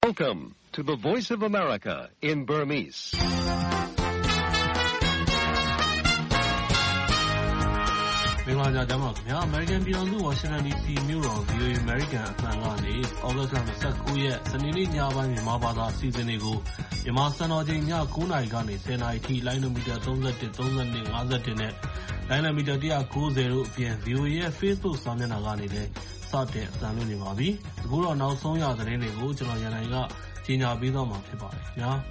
Welcome to the Voice of America in Burmese. ။မင်္ဂလာညချမ်းပါခင်ဗျာ။ American ပြည်ထောင်စု Washington DC မြို့တော် VOA American အသံကနေ August 29 ရက် စနေနေ့ညပိုင်းမြန်မာဘာသာအစီအစဉ်တွေကိုမြန်မာစံတော်ချိန်ည 9 နာရီကနေ 10 နာရီထိလိုင်းနိုမီတာ 31, 32, 51 နဲ့ လိုင်းနိုမီတာ 190 တို့အပြင် VOA ရဲ့ Facebook စာမျက်နှာကနေလည်းစတင်အသံလွှင့်နေပါပြီ။အခုတော့နောက်ဆုံးရသတင်းတွေကိုကျွန်တော်ရန်နိုင်ကကြီးညာပေးသွားမှာဖြစ်ပါတယ်ခင်ဗျာ။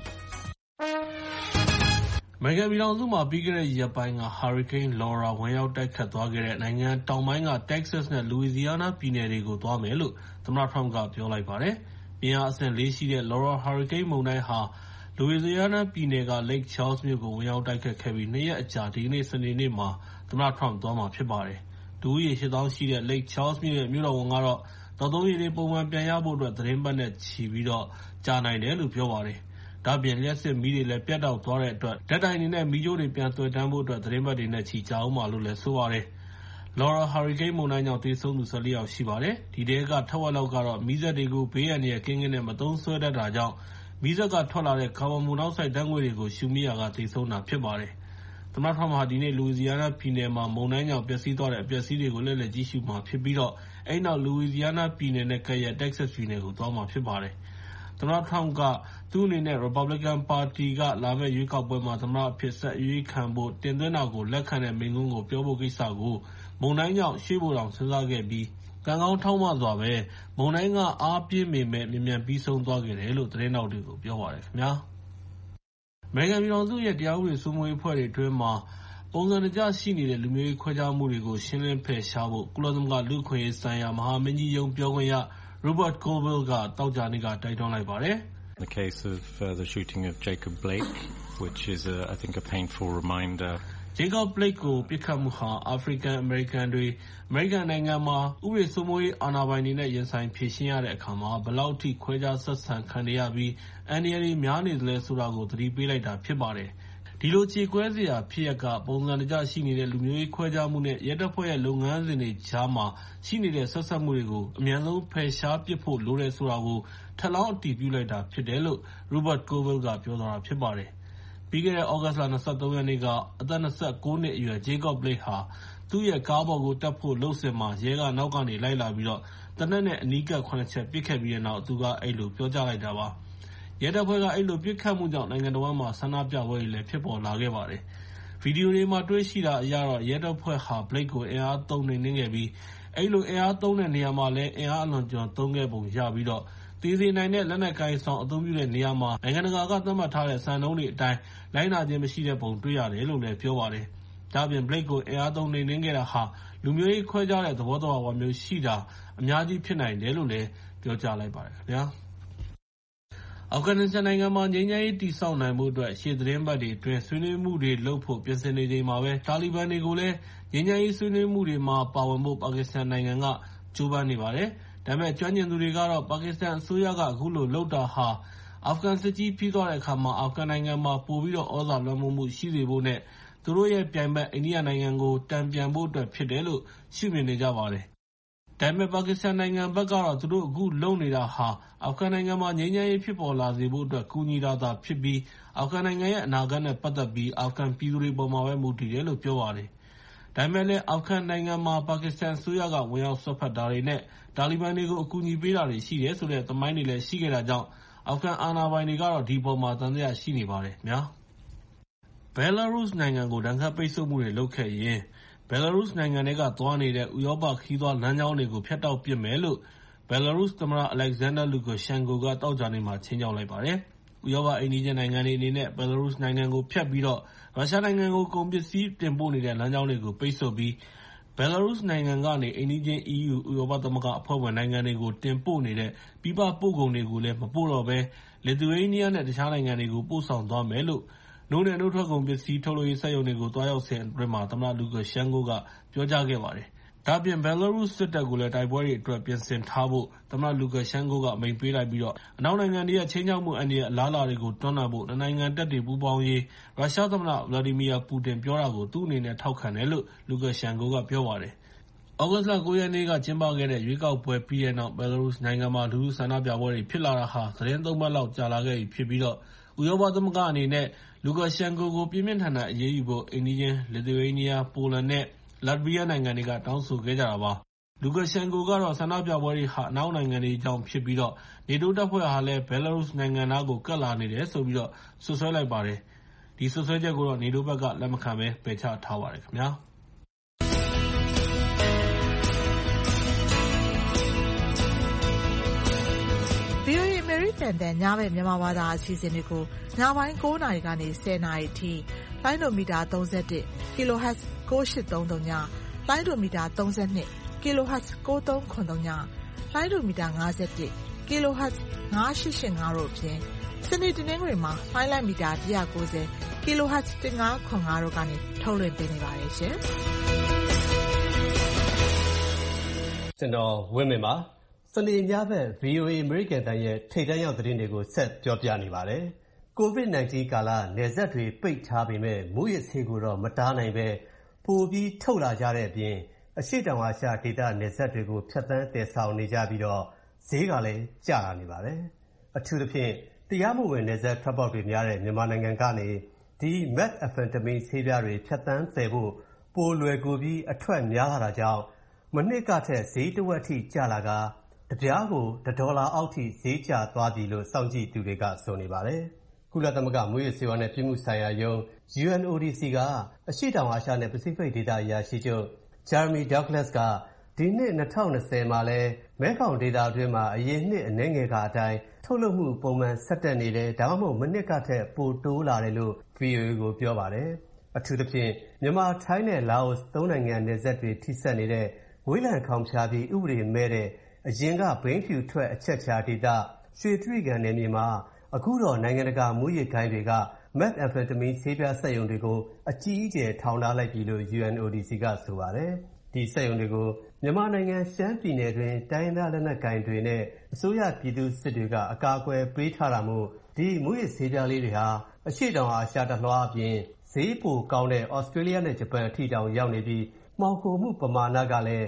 အမေရိကန်ပြည်ထောင်စုမှာပြီးခဲ့တဲ့ရက်ပိုင်းက Hurricane Laura ဝင်ရောက်တိုက်ခတ်သွားခဲ့တဲ့နိုင်ငံတောင်ပိုင်းက Texas နဲ့ Louisiana ပြည်နယ်တွေကိုသွားမယ်လို့သမ္မတ Trump ကပြောလိုက်ပါတယ်။ပြင်းအားအဆင့် 4 ရှိတဲ့ Laura ဟာရီကိန်းမုန်တိုင်းဟာ Louisiana ပြည်နယ်က Lake Charles မြို့ကိုဝင်ရောက်တိုက်ခတ်ခဲ့ပြီး 2 ရက်အကြာဒီကနေ့စနေနေ့မှာသမ္မတ Trump သွားမှာဖြစ်ပါတယ်။လူဦးရေ 8000 ရှိတဲ့ Lake Charles မြို့ရဲ့မြို့တော်ဝန်ကတော့သောက်သုံးရေတွေပုံမှန်ပြန်ရဖို့အတွက်သီတင်းပတ်နဲ့ချီပြီးကြာနိုင်တယ်လို့ပြောပါတယ်။ဒါ့အပြင်လျှပ်စစ်မီးတွေလည်းပြတ်တောက်သွားတဲ့အတွက်ဓာတ်တိုင်တွေနဲ့မီးကြိုးတွေပြန်သွယ်တန်းဖို့အတွက်သီတင်းပတ်တွေနဲ့ချီကြာဦးမှာလို့လည်းဆိုပါတယ်။ Laura ဟာရီကိန်းမုန်တိုင်းကြောင့်သေဆုံးသူ 14 ယောက်ရှိပါတယ်။ဒီထဲကထက်ဝက်လောက်ကတော့မီးစက်တွေကိုဘေးအန္တရာယ်ကင်းကင်းနဲ့မသုံးစွဲတတ်တာကြောင့်မီးစက်ကထွက်လာတဲ့ကာဗွန်မိုနောက်ဆိုက်ဓာတ်ငွေ့တွေကိုရှုမိရာကသေဆုံးတာဖြစ်ပါတယ်။သမ္မတ Trump ဟာဒီနေ့ Louisiana ပြည်နယ်မှာမုန်တိုင်းကြောင့်ပျက်စီးသွားတဲ့အပျက်အစီးတွေကိုလှည့်လည်ကြည့်ရှုမှာဖြစ်ပြီးအဲဒီနောက် Louisiana ပြည်နယ်နဲ့ကပ်လျက် Texas ပြည်နယ်ကိုသွားမှာဖြစ်ပါတယ်။သမ္မတ Trump ကသူ့အနေနဲ့ Republican ပါတီကလာမယ့်ရွေးကောက်ပွဲမှာသမ္မတအဖြစ်ဆက်အရွေးခံဖို့တင်သွင်းတာကိုလက်ခံတဲ့မိန့်ခွန်းကိုပြောဖို့ကိစ္စကိုမုန်တိုင်းကြောင့်ရွှေ့ဖို့တောင်စဉ်းစားခဲ့ပြီးကံကောင်းထောက်မစွာပဲမုန်တိုင်းကအားပြင်းပေမဲ့မြန်မြန်ပြီးဆုံးသွားခဲ့တယ်လို့သတင်းထောက်တွေကိုပြောပါတယ်ခင်ဗျာ။ အမေရိကန်ပြည်ထောင်စုရဲ့တရားဥပဒေစိုးမိုးရေးအဖွဲ့တွေအတွင်းမှာပုံစံတကျရှိနေတဲ့လူမျိုးရေးခွဲခြားမှုတွေကိုရှင်းလင်းဖယ်ရှားဖို့ကုလသမဂ္ဂလူ့အခွင့်အရေးဆိုင်ရာမဟာမင်းကြီးရုံးပြောခွင့်ရ Rupert Colville ကသောကြာနေ့ကတိုက်တွန်းလိုက်ပါတယ်။ The case of the shooting of Jacob Blake, which is I think a painful reminder. Jacob Blake ကိုပစ်ခတ်မှုဟာအာဖရိကန်အမေရိကန်တွေအမေရိကန်နိုင်ငံမှာဥပဒေစိုးမိုးရေးအာဏာပိုင်တွေနဲ့ရင်ဆိုင်ဖြေရှင်းရတဲ့အခါမှာဘယ်လောက်ထိခွဲခြားဆက်ဆံခံရပြီးအန္တရာယ်တွေများနေသလဲဆိုတာကိုသတိပေးလိုက်တာဖြစ်ပါတယ်။ဒီလိုကြေကွဲစရာဖြစ်ရပ်ကပုံစံတကျရှိနေတဲ့လူမျိုးရေးခွဲခြားမှုနဲ့ရဲတပ်ဖွဲ့ရဲ့လုပ်ငန်းစဉ်တွေကြားမှာရှိနေတဲ့ဆက်ဆက်မှုတွေကိုအမြန်ဆုံးဖယ်ရှားပစ်ဖို့လိုတယ်ဆိုတာကိုထပ်လောင်းအတည်ပြုလိုက်တာဖြစ်တယ်လို့ Rupert Colville ကပြောသွားတာဖြစ်ပါတယ်။ပြီးခဲ့တဲ့ August လ 23 ရက်နေ့ကအသက် 29 နှစ်အရွယ် Jacob Blake ဟာသူ့ရဲ့ကားပေါ်ကိုတက်ဖို့လုပ်စဉ်မှာရဲကနောက်ကနေလိုက်လာပြီးသေနတ်နဲ့အနီးကပ် 7 ချက်ပစ်ခဲ့ပြီးတဲ့နောက်သူကအဲ့လိုပြောကြားလိုက်တာပါ။ရဲတပ်ဖွဲ့ကအဲ့လိုပစ်ခတ်မှုကြောင့်နိုင်ငံတော်ဝန်မှာဆန္ဒပြပွဲတွေလည်းဖြစ်ပေါ်လာခဲ့ပါတယ်။ဗီဒီယိုတွေမှာတွေ့ရှိတာအရတော့ရဲတပ်ဖွဲ့ဟာ Blake ကိုအင်အားသုံးနှိမ်နင်းခဲ့ပြီးအဲ့လိုအင်အားသုံးတဲ့နေရာမှာလည်းအင်အားအလွန်ကျွံသုံးခဲ့ပုံရပြီးသေစေနိုင်တဲ့လက်နက်ကိုင်ဆောင်အသုံးပြုတဲ့နေရာမှာနိုင်ငံတကာကသတ်မှတ်ထားတဲ့စံနှုန်းတွေအတိုင်းလိုက်နာခြင်းမရှိတဲ့ပုံတွေ့ရတယ်လို့လည်းပြောပါတယ်။ဒါ့အပြင် Blake ကိုအင်အားသုံးနှိမ်နင်းခဲ့တာဟာလူမျိုးရေးခွဲခြားတဲ့သဘောသဘာဝမျိုးရှိတာအများကြီးဖြစ်နိုင်တယ်လို့လည်းပြောကြားလိုက်ပါတယ်ခင်ဗျာ။ အာဖဂန်နစ္စတန်နိုင်ငံမှာငြိမ်းချမ်းရေးတည်ဆောက်နိုင်ဖို့အတွက်ရှေ့သီတင်းပတ်တွေအတွင်းဆွေးနွေးမှုတွေလုပ်ဖို့ပြင်ဆင်နေချိန်မှာပဲတာလီဘန်တွေကိုလည်းငြိမ်းချမ်းရေးဆွေးနွေးမှုတွေမှာပါဝင်ဖို့ပါကစ္စတန်နိုင်ငံကကြိုးပမ်းနေပါတယ်။ဒါပေမဲ့ကျွမ်းကျင်သူတွေကတော့ပါကစ္စတန်အစိုးရကအခုလိုလုပ်တာဟာအာဖဂန်စစ်ကြီးပြီးသွားတဲ့အခါမှာအာဖဂန်နိုင်ငံမှာပိုပြီးသြဇာလွှမ်းမိုးမှုရှိစေဖို့နဲ့သူတို့ရဲ့ပြိုင်ဘက်အိန္ဒိယနိုင်ငံကိုတန်ပြန်ဖို့အတွက်ဖြစ်တယ်လို့ရှုမြင်နေကြပါတယ်။ဒါပေမဲ့ပါကစ္စတန်နိုင်ငံဘက်ကတော့သူတို့အခုလုပ်နေတာဟာအာဖဂန်နိုင်ငံမှာငြိမ်းချမ်းရေးဖြစ်ပေါ်လာစေဖို့အတွက်ကူညီတာသာဖြစ်ပြီးအာဖဂန်နိုင်ငံရဲ့အနာဂတ်နဲ့ပတ်သက်ပြီးအာဖဂန်ပြည်သူတွေပေါ်မှာပဲမူတည်တယ်လို့ပြောပါတယ်။ဒါပေမဲ့လည်းအာဖဂန်နိုင်ငံမှာပါကစ္စတန်အစိုးရကဝင်ရောက်စွက်ဖက်တာတွေနဲ့တာလီဘန်တွေကိုအကူအညီပေးတာတွေရှိတယ်ဆိုတဲ့သမိုင်းတွေလည်းရှိခဲ့တာကြောင့်အာဖဂန်အာဏာပိုင်တွေကတော့ဒီပေါ်မှာသံသယရှိနေပါတယ်ခင်ဗျာ။ Belarus နိုင်ငံကိုဒဏ်ခတ်ပိတ်ဆို့မှုတွေလုပ်ခဲ့ရင်Belarus နိုင်ငံထဲကသွားနေတဲ့ဥရောပခရီးသွားလမ်းကြောင်းတွေကိုဖြတ်တောက်ပစ်မယ်လို့Belarus သမ္မတ Alexander Lukashenko ကသောကြာနေ့မှာခြိမ်းခြောက်လိုက်ပါတယ်။ဥရောပအိမ်နီးချင်းနိုင်ငံတွေအနေနဲ့Belarus နိုင်ငံကိုဖြတ်ပြီးရုရှားနိုင်ငံကိုကုန်ပစ္စည်းတင်ပို့နေတဲ့လမ်းကြောင်းတွေကိုပိတ်ဆို့ပြီးBelarus နိုင်ငံကနေအိမ်နီးချင်း EU ဥရောပသမဂ္ဂအဖွဲ့ဝင်နိုင်ငံတွေကိုတင်ပို့နေတဲ့ပြည်ပပို့ကုန်တွေကိုလည်းမပို့တော့ဘဲLithuania နဲ့တခြားနိုင်ငံတွေကိုပို့ဆောင်သွားမယ်လို့နို့နဲ့နှုတ်ထွက်ကုန်ပစ္စည်းထုတ်လုပ်ရေးစက်ရုံတွေကိုသွားရောက်စဉ်အတွင်းမှာသမ္မတ Lukashenko ကပြောကြားခဲ့ပါတယ်။ဒါ့အပြင်Belarus စစ်တပ်ကိုလည်းတိုက်ပွဲတွေအတွက်ပြင်ဆင်ထားဖို့သမ္မတ Lukashenko ကအမိန့်ပေးလိုက်ပြီးအနောက်နိုင်ငံတွေရဲ့ခြိမ်းခြောက်မှုအန္တရာယ်အလားအလာတွေကိုတွန်းလှန်ဖို့နိုင်ငံတပ်တွေပူးပေါင်းရေးရုရှားသမ္မတ Vladimir Putin ပြောတာကိုသူ့အနေနဲ့ထောက်ခံတယ်လို့Lukashenko ကပြောပါတယ်။ဂုတ်လ 9 ရက်နေ့ကကျင်းပခဲ့တဲ့ရွေးကောက်ပွဲပြီးတဲ့နောက် ဘယ်လာရုစ်နိုင်ငံမှာလူထုဆန္ဒပြပွဲတွေဖြစ်လာတာဟာ သီတင်း 3 ပတ်လောက်ကြာလာခဲ့ပြီဖြစ်ပြီး ဥရောပသမဂ္ဂအနေနဲ့ လူကာရှန်ကိုကို ပြင်းပြင်းထန်ထန်အရေးယူဖို့ အိမ်နီးချင်း လစ်သူရေးနီးယား၊ ပိုလန်နဲ့ လတ်ဗီးယားနိုင်ငံတွေက တောင်းဆိုခဲ့ကြတာပါ။ လူကာရှန်ကိုကတော့ ဆန္ဒပြပွဲတွေဟာ အနောက်နိုင်ငံတွေကြောင့်ဖြစ်ပြီး နေတိုးတပ်ဖွဲ့ဟာလည်း ဘယ်လာရုစ်နိုင်ငံနားကို ကပ်လာနေတယ်ဆိုပြီး စွပ်စွဲလိုက်ပါတယ်။ ဒီစွပ်စွဲချက်ကိုတော့ နေတိုးဘက်က လက်မခံဘဲ ပယ်ချထားပါတယ်ခင်ဗျာ။ VOA အမေရိကန်တန်ညဘက်မြန်မာဘာသာအစီအစဉ်တွေကို ညပိုင်း 9 နာရီကနေ 10 နာရီအထိ လိုင်းဒိုမီတာ 31 kHz 9833 ည၊ လိုင်းဒိုမီတာ 32 kHz 9373 ည၊ လိုင်းဒိုမီတာ 51 kHz 9885 တို့အပြင် စနေတနင်္ဂနွေမှာ လိုင်းလိုက်မီတာ 190 kHz 1575 တို့ကနေထုတ်လွှင့်ပေးနေပါတယ်ရှင်။ကျွန်တော်ဝင်းမင်းပါ။ စနေညဘက် VOA အမေရိကန်တန်ရဲ့ထိပ်တန်းရောက်သတင်းတွေကိုဆက်ပြောပြနေပါတယ်။ COVID-19 ကာလနယ်စပ်တွေပိတ်ထားပေမဲ့မူးယစ်ဆေးကိုတော့မတားနိုင်ပဲပိုပြီးထုတ်လာကြတဲ့အပြင်အရှေ့တောင်အာရှဒေသနယ်စပ်တွေကိုဖြတ်သန်းသယ်ဆောင်နေကြပြီးတော့ဈေးကလည်းကျလာနေပါတယ်။အထူးသဖြင့်တရားမဝင်နယ်စပ်ထွက်ပေါက်တွေများတဲ့မြန်မာနိုင်ငံကနေဒီ methamphetamine ဆေးပြားတွေဖြတ်သန်းသယ်ဖို့ပိုလွယ်ကူပြီးအထွက်များလာတာကြောင့်မနှစ်ကထက်ဈေးတစ်ဝက်ထိကျလာကတပြားကို$အောက်ထိဈေးကျသွားပြီလို့စောင့်ကြည့်သူတွေကဆိုနေပါတယ်။ကုလသမဂ္ဂမူးယစ်ဆေးဝါးနဲ့ပြည်မှုဆိုင်ရာရုံး UNODC ကအရှေ့တောင်အာရှနဲ့ပစိဖိတ်ဒေသအရာရှိချုပ် Jeremy Douglas ကဒီနှစ်2020မှာလဲမဲခေါင်ဒေသအတွင်းမှာအရင်နှစ်အနည်းငယ်ကအတိုင်းထုတ်လုပ်မှုပုံမှန်ဆက်တက်နေတယ်ဒါမှမဟုတ်မနှစ်ကထက်ပိုတိုးလာတယ်လို့ VOA ကိုပြောပါတယ်။အထူးသဖြင့်မြန်မာထိုင်းနဲ့လာအိုသုံးနိုင်ငံနယ်စပ်တွေထိစပ်နေတဲ့ဝေးလံခေါင်ဖျားပြီးဥပဒေမဲ့တဲ့အရင်ကဘိန်းဖြူထွက်အချက်ချာဒေသရွှေတြိဂံနယ်မြေမှာအခုတော့နိုင်ငံတကာမူးယစ်ဂိုဏ်းတွေက methamphetamine ဆေးပြားစက်ရုံတွေကိုအကြီးအကျယ်ထောင်ထားလိုက်ပြီလို့ UNODC ကဆိုပါတယ်။ဒီစက်ရုံတွေကိုမြန်မာနိုင်ငံရှမ်းပြည်နယ်တွင်တိုင်းရင်းသားလက်နက်ကိုင်တွေနဲ့အစိုးရပြည်သူစစ်တွေကအကာအကွယ်ပေးထားတာမို့ဒီမူးယစ်ဆေးပြားလေးတွေဟာအရှေ့တောင်အာရှတလွှားအပြင်ဈေးပိုကောင်းတဲ့ဩစတြေးလျနဲ့ဂျပန်အထိတောင်ရောက်နေပြီးမှောင်ခိုမှုပမာဏကလည်း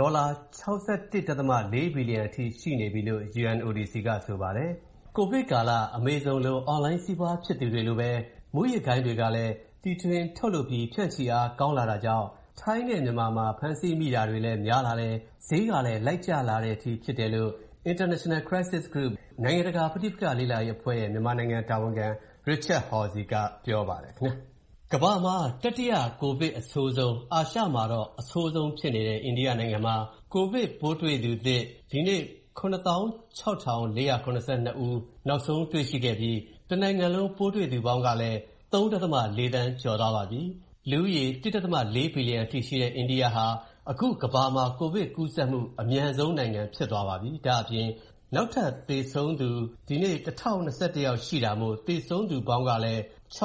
$61.4 ဘီလီယံအထိရှိနေပြီလို့ UNODC ကဆိုပါတယ်။ကိုဗစ်ကာလအမေဇုံလိုအွန်လိုင်းစီးပွားဖြစ်သူတွေလိုပဲမူးယစ်ဂိုဏ်းတွေကလည်းတီထွင်ထုတ်လုပ်ပြီးဖြန့်ချီအားကောင်းလာတာကြောင့်ထိုင်းနဲ့မြန်မာမှာဖမ်းဆီးမိတာတွေလည်းများလာတယ်ဈေးကလည်းလိုက်ကျလာတဲ့အထိဖြစ်တယ်လို့ International Crisis Group နိုင်ငံတကာပဋိပက္ခလေ့လာရေးအဖွဲ့ရဲ့မြန်မာနိုင်ငံတာဝန်ခံ Richard Horsey ကပြောပါတယ်ခင်ဗျာ။ကမ္ဘာမှာတတိယကိုဗစ်အဆိုးဆုံးအာရှမှာတော့အဆိုးဆုံးဖြစ်နေတဲ့အိန္ဒိယနိုင်ငံမှာကိုဗစ်ပိုးတွေ့သူသစ်ဒီနေ့96,482 ဦးနောက်ဆုံးတွေ့ရှိခဲ့ပြီးတနိုင်ငံလုံးပိုးတွေ့သူပေါင်းကလည်း 3.4 သန်းကျော်သွားပါပြီ။လူဦးရေ 1.4 ဘီလီယံအထိရှိတဲ့အိန္ဒိယဟာအခုကမ္ဘာမှာကိုဗစ်ကူးစက်မှုအမြန်ဆုံးနိုင်ငံဖြစ်သွားပါပြီ။ဒါအပြင်နောက်ထပ်သေဆုံးသူဒီနေ့1021ယောက်ရှိတာမို့သေဆုံးသူပေါင်းကလည်း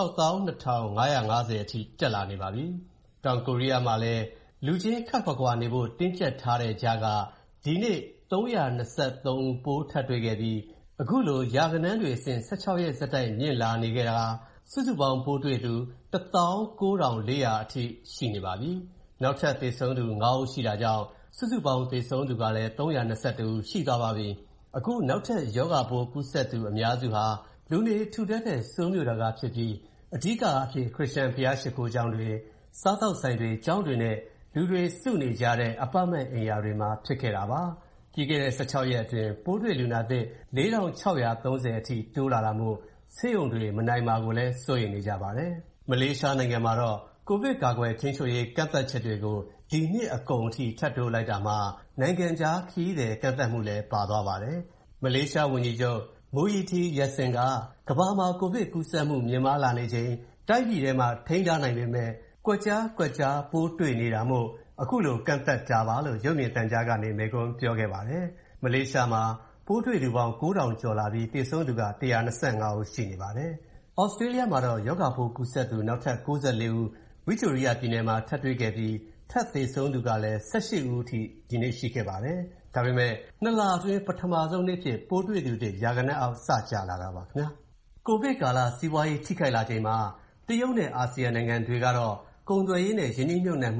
62,550 အထိတက်လာနေပါပြီ။တောင်ကိုရီးယားမှာလည်းလူချင်းခပ်ခွာခွာနေဖို့တင်းကျပ်ထားတဲ့ကြားကဒီနေ့323ဦးပိုးထပ်တွေ့ခဲ့ပြီးအခုလိုရာဂဏန်းတွေအဆင့်16ရက်ဆက်တိုက်မြင့်လာနေခဲ့တာစုစုပေါင်းပိုးတွေ့သူ19,400 အထိရှိနေပါပြီ။နောက်ထပ်သေဆုံးသူ9ဦးရှိတာကြောင့်စုစုပေါင်းသေဆုံးသူကလည်း321ဦးရှိသွားပါပြီ။အခုနောက်ထပ်ယောဂပိုးကူးစက်သူအများစုဟာလူနေထူထပ်တဲ့စိုးမြို့တော်ကဖြစ်ပြီးအဓိကအဖြစ်ခရစ်ယာန်ဘုရားရှိခိုးကျောင်းတွေစားသောက်ဆိုင်တွေကျောင်းတွေနဲ့လူတွေစုနေကြတဲ့အပါတ်မဲ့အိမ်ယာတွေမှာဖြစ်ခဲ့တာပါ။ပြီးခဲ့တဲ့16ရက်အတွင်းပိုးတွေ့လူနာသစ်4,630 အထိတိုးလာတာမို့ဆေးရုံတွေမနိုင်မှာကိုလည်းစိုးရိမ်နေကြပါတယ်။မလေးရှားနိုင်ငံမှာတော့ကိုဗစ်ကာကွယ်ထိန်းချုပ်ရေးကန့်သတ်ချက်တွေကိုဒီနှစ်အကုန်အထိထပ်တိုးလိုက်တာမှာနိုင်ငံခြားခရီးသည်ကန့်သတ်မှုလည်းပါသွားပါတယ်။မလေးရှားဝန်ကြီးချုပ်Muhyiddin Yassin ကကမ္ဘာမှာကိုဗစ်ကူးစက်မှုမြင့်မားလာနေချိန်တိုင်းပြည်ထဲမှာထိန်းထားနိုင်ပေမဲ့ကွက်ကြားပိုးတွေ့နေတာမို့အခုလိုကန့်သက်တာပါလို့ရုပ်မြင်သံကြားကနေမိန့်ခွန်းပြောခဲ့ပါတယ်။မလေးရှားမှာပိုးတွေ့သူပေါင်း 9,000 ကျော်လာပြီးသေဆုံးသူက125ဦးရှိနေပါတယ်။ဩစတြေးလျမှာတော့ရောဂါပိုးကူးစက်သူနောက်ထပ်94ဦးဝီတိုရီယာပြည်နယ်မှာထပ်တွေ့ခဲ့ပြီးထပ်သေဆုံးသူကလည်း18ဦးအထိဒီနေ့ရှိခဲ့ပါတယ်။ဒါပေမဲ့2လအတွင်းပထမဆုံးနေ့ဖြစ်ပိုးတွေ့သူတွေရာဂဏန်းအောက်စကျလာတာပါခင်ဗျာ။ကိုဗစ်ကာလစီးပွားရေးထိခိုက်လာချိန်မှာတရုတ်နဲ့အာဆီယံနိုင်ငံတွေကတော့ကုန်သွယ်ရေးနဲ့ယင်းနှိမ့်ညွတ်နှံမှု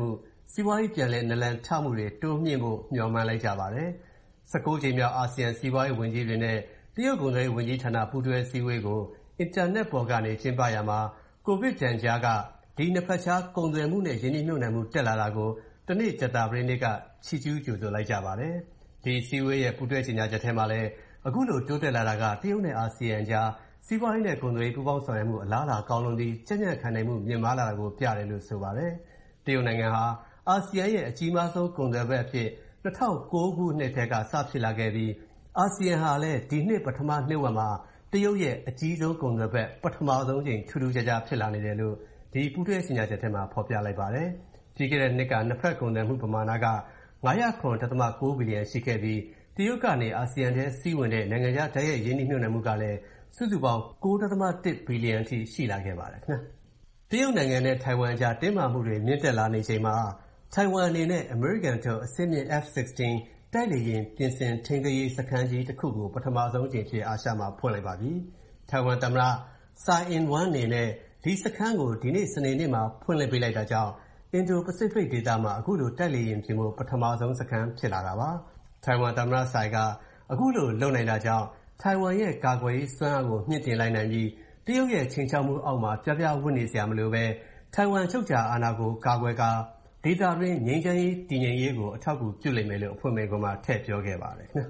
စီးပွားရေးပြန်လည်နလန်ထမှုတွေတိုးမြင့်ဖို့မျှော်မှန်းလိုက်ကြပါတယ်။ 19 ကြိမ်မြောက်အာဆီယံစီးပွားရေးဝန်ကြီးတွေနဲ့တရုတ်ကုန်သွယ်ရေးဝန်ကြီးဌာနပူးတွဲစည်းဝေးကိုအင်တာနက်ပေါ်ကနေကျင်းပရာမှာကိုဗစ်ဒဏ်ကြားကဒီနှစ်ဖက်ခြားကုန်သွယ်မှုနဲ့ယင်းနှိမ့်ညွှန်မှုတက်လာတာကိုတနေ့ကြာသပတေးနေ့ကချီးကျူးကြိုဆိုလိုက်ကြပါတယ်။ဒီစည်းဝေးရဲ့ပူးတွဲကြေညာချက်ထဲမှာလည်းအခုလိုတိုးတက်လာတာကတရုတ်နဲ့အာဆီယံကြားစီးပွားရေးနဲ့ကုန်သွယ်ရေးပူးပေါင်းဆောင်ရွက်မှုအလားအလာကောင်းလွန်ပြီးကြံ့ကြံ့ခံနိုင်မှုမြင့်မားလာတာကိုပြတယ်လို့ဆိုပါတယ်။တရုတ်နိုင်ငံဟာအာဆီယံရဲ့အကြီးမားဆုံးကုန်သွယ်ဘက်အဖြစ်2009ခုနှစ်ထဲကစဖြစ်လာခဲ့ပြီးအာဆီယံဟာလည်းဒီနှစ်ပထမနှစ်ဝက်မှာတရုတ်ရဲ့အကြီးဆုံးကုန်သွယ်ဘက်ပထမဆုံးချိန်ထူးထူးခြားခြားဖြစ်လာနေတယ်လို့ဒီပူးတွဲကြေညာချက်ထဲမှာဖော်ပြလိုက်ပါတယ်။ပြီးခဲ့တဲ့နှစ်ကနှစ်ဖက်ကုန်သွယ်မှုပမာဏက909.9 ဘီလီယံရှိခဲ့ပြီးတရုတ်ကနေအာဆီယံထဲစီးဝင်တဲ့နိုင်ငံခြားဓာတ်ရိုက်ရင်းနှီးမြှုပ်နှံမှုကလည်းစုစုပေါင်း 9.1 ဘီလီယံအထိရှိလာခဲ့ပါတယ်ခင်ဗျာ။တရုတ်နိုင်ငံနဲ့ထိုင်ဝမ်ကြားတင်းမာမှုတွေမြင့်တက်လာနေချိန်မှာထိုင်ဝမ်အနေနဲ့အမေရိကန်ထုတ်အဆင့်မြင့် F-16 တိုက်လေယာဉ်ပြင်ဆင်ထိန်းသိမ်းရေးစခန်းကြီးတစ်ခုကိုပထမဆုံးအကြိမ်ဖြစ်အာရှမှာဖွင့်လိုက်ပါပြီ။ထိုင်ဝမ်သမ္မတ Tsai Ing-wen အနေနဲ့ဒီစခန်းကိုဒီနေ့စနေနေ့မှာဖွင့်လှစ်ပေးလိုက်တာကြောင့်အင်ဒိုပစိဖိတ်ဒေသမှာအခုလိုတိုက်လေယာဉ်ပြင်ဖို့ပထမဆုံးစခန်းဖြစ်လာတာပါ။ထိုင်ဝမ်သမ္မတ Tsai ကအခုလိုလုပ်နိုင်တာကြောင့်ထိုင်ဝမ်ရဲ့ကာကွယ်ရေးစွမ်းအားကိုမြင့်တင်လိုက်နိုင်ပြီးတရုတ်ရဲ့ချိန်ချောက်မှုအောက်မှာပြပြဝတ်နေစရာမလိုပဲထိုင်ဝမ်ချုပ်ချာအာဏာကိုကာကွယ်ကာဒေသတွင်းငြိမ်းချမ်းရေးတည်ငြိမ်ရေးကိုအထောက်အကူပြုလိမ့်မယ်လို့အဖွင့်မိန့်ခွန်းမှာထည့်ပြောခဲ့ပါတယ်ခင်ဗျာ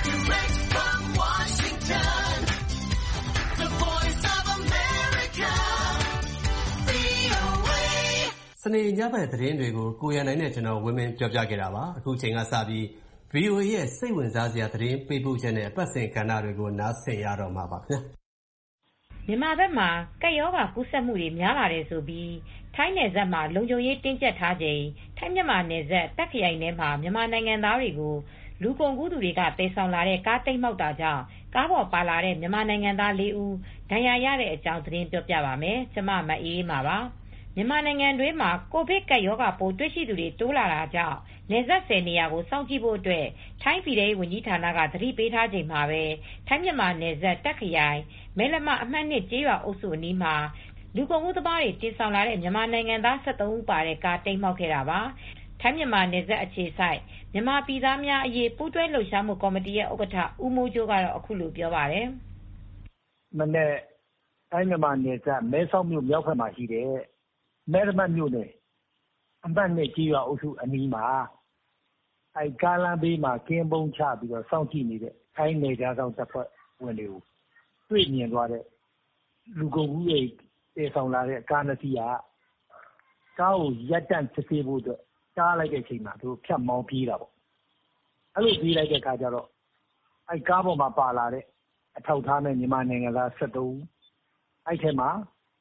စနေညဘက်သတင်းတွေကိုကိုရန်နိုင်နဲ့ကျွန်တော်ဝင်းမင်းပြောပြခဲ့တာပါအခုချိန်ကစပြီး VOA ရဲ့စိတ်ဝင်စားစရာသတင်းပေးပို့ချက်နဲ့အပတ်စဉ်ကဏ္ဍတွေကိုနားဆင်ရတော့မှာပါခင်ဗျာမြန်မာဘက်မှာကပ်ရောဂါကူးစက်မှုတွေများလာတယ်ဆိုပြီးထိုင်းနယ်စပ်မှာလုံခြုံရေးတင်းကျပ်ထားချိန်ထိုင်းမြန်မာနယ်စပ်တပ်ခရိုင်ထဲမှာမြန်မာနိုင်ငံသားတွေကိုလူကုန်ကူးသူတွေကတည်ဆောင်လာတဲ့ကားတိတ်မှောက်တာကြောင့်ကားပေါ်ပါလာတဲ့မြန်မာနိုင်ငံသား၄ဦးဒဏ်ရာရတဲ့အကြောင်းသတင်းပြောပြပါမယ်။ကျမမအေးအေးပါပါ။မြန်မာနိုင်ငံတွင်းမှာကိုဗစ်ကပ်ရောဂါပိုးတွေ့ရှိသူတွေတိုးလာတာကြောင့်နယ်စပ်10နေရာကိုစောင့်ကြည့်ဖို့အတွက်ထိုင်းပြည်ထောင်စုဝန်ကြီးဌာနကသတိပေးထားချိန်မှာပဲထိုင်းမြန်မာနယ်စပ်တပ်ခရိုင်မဲလမအမှတ်2ကျေးရွာအုပ်စုအနီးမှာလူကုန်ကူးသမားတွေတင်ဆောင်လာတဲ့မြန်မာနိုင်ငံသား73ဦးပါတဲ့ကားတိမ်းမှောက်ခဲ့တာပါ။ထိုင်းမြန်မာနယ်စပ်အခြေစိုက်မြန်မာပြည်သားများအရေးပူးတွဲလှုပ်ရှားမှုကော်မတီရဲ့ဥက္ကဋ္ဌဦးမိုးကျိုးကတော့အခုလိုပြောပါတယ်။မနေ့ထိုင်းမြန်မာနယ်စပ်မဲဆောက်မြို့မြောက်ဘက်မှာရှိတဲ့မဲလမမြို့နယ်အမှတ်2ကျေးရွာအုပ်စုအနီးမှာကားလမ်းဘေးမှာကင်းပုံးချပြီးတော့စောင့်ကြည့်နေတဲ့ထိုင်းနယ်ခြားစောင့်တပ်ဖွဲ့ဝင်တွေကိုတွေ့မြင်သွားတဲ့လူကုန်ကူးတွေတည်ဆောင်လာတဲ့ကားနှစ်စီးကကားကိုရပ်တန့်စစ်ဆေးဖို့အတွက်တားလိုက်တဲ့အချိန်မှာသူဖြတ်မောင်းပြေးတာပေါ့အဲ့လိုပြေးလိုက်တဲ့အခါကျတော့ကားပေါ်မှာပါလာတဲ့အထောက်အထားနဲ့မြန်မာနိုင်ငံသား73ဦးအဲ့ထဲမှာ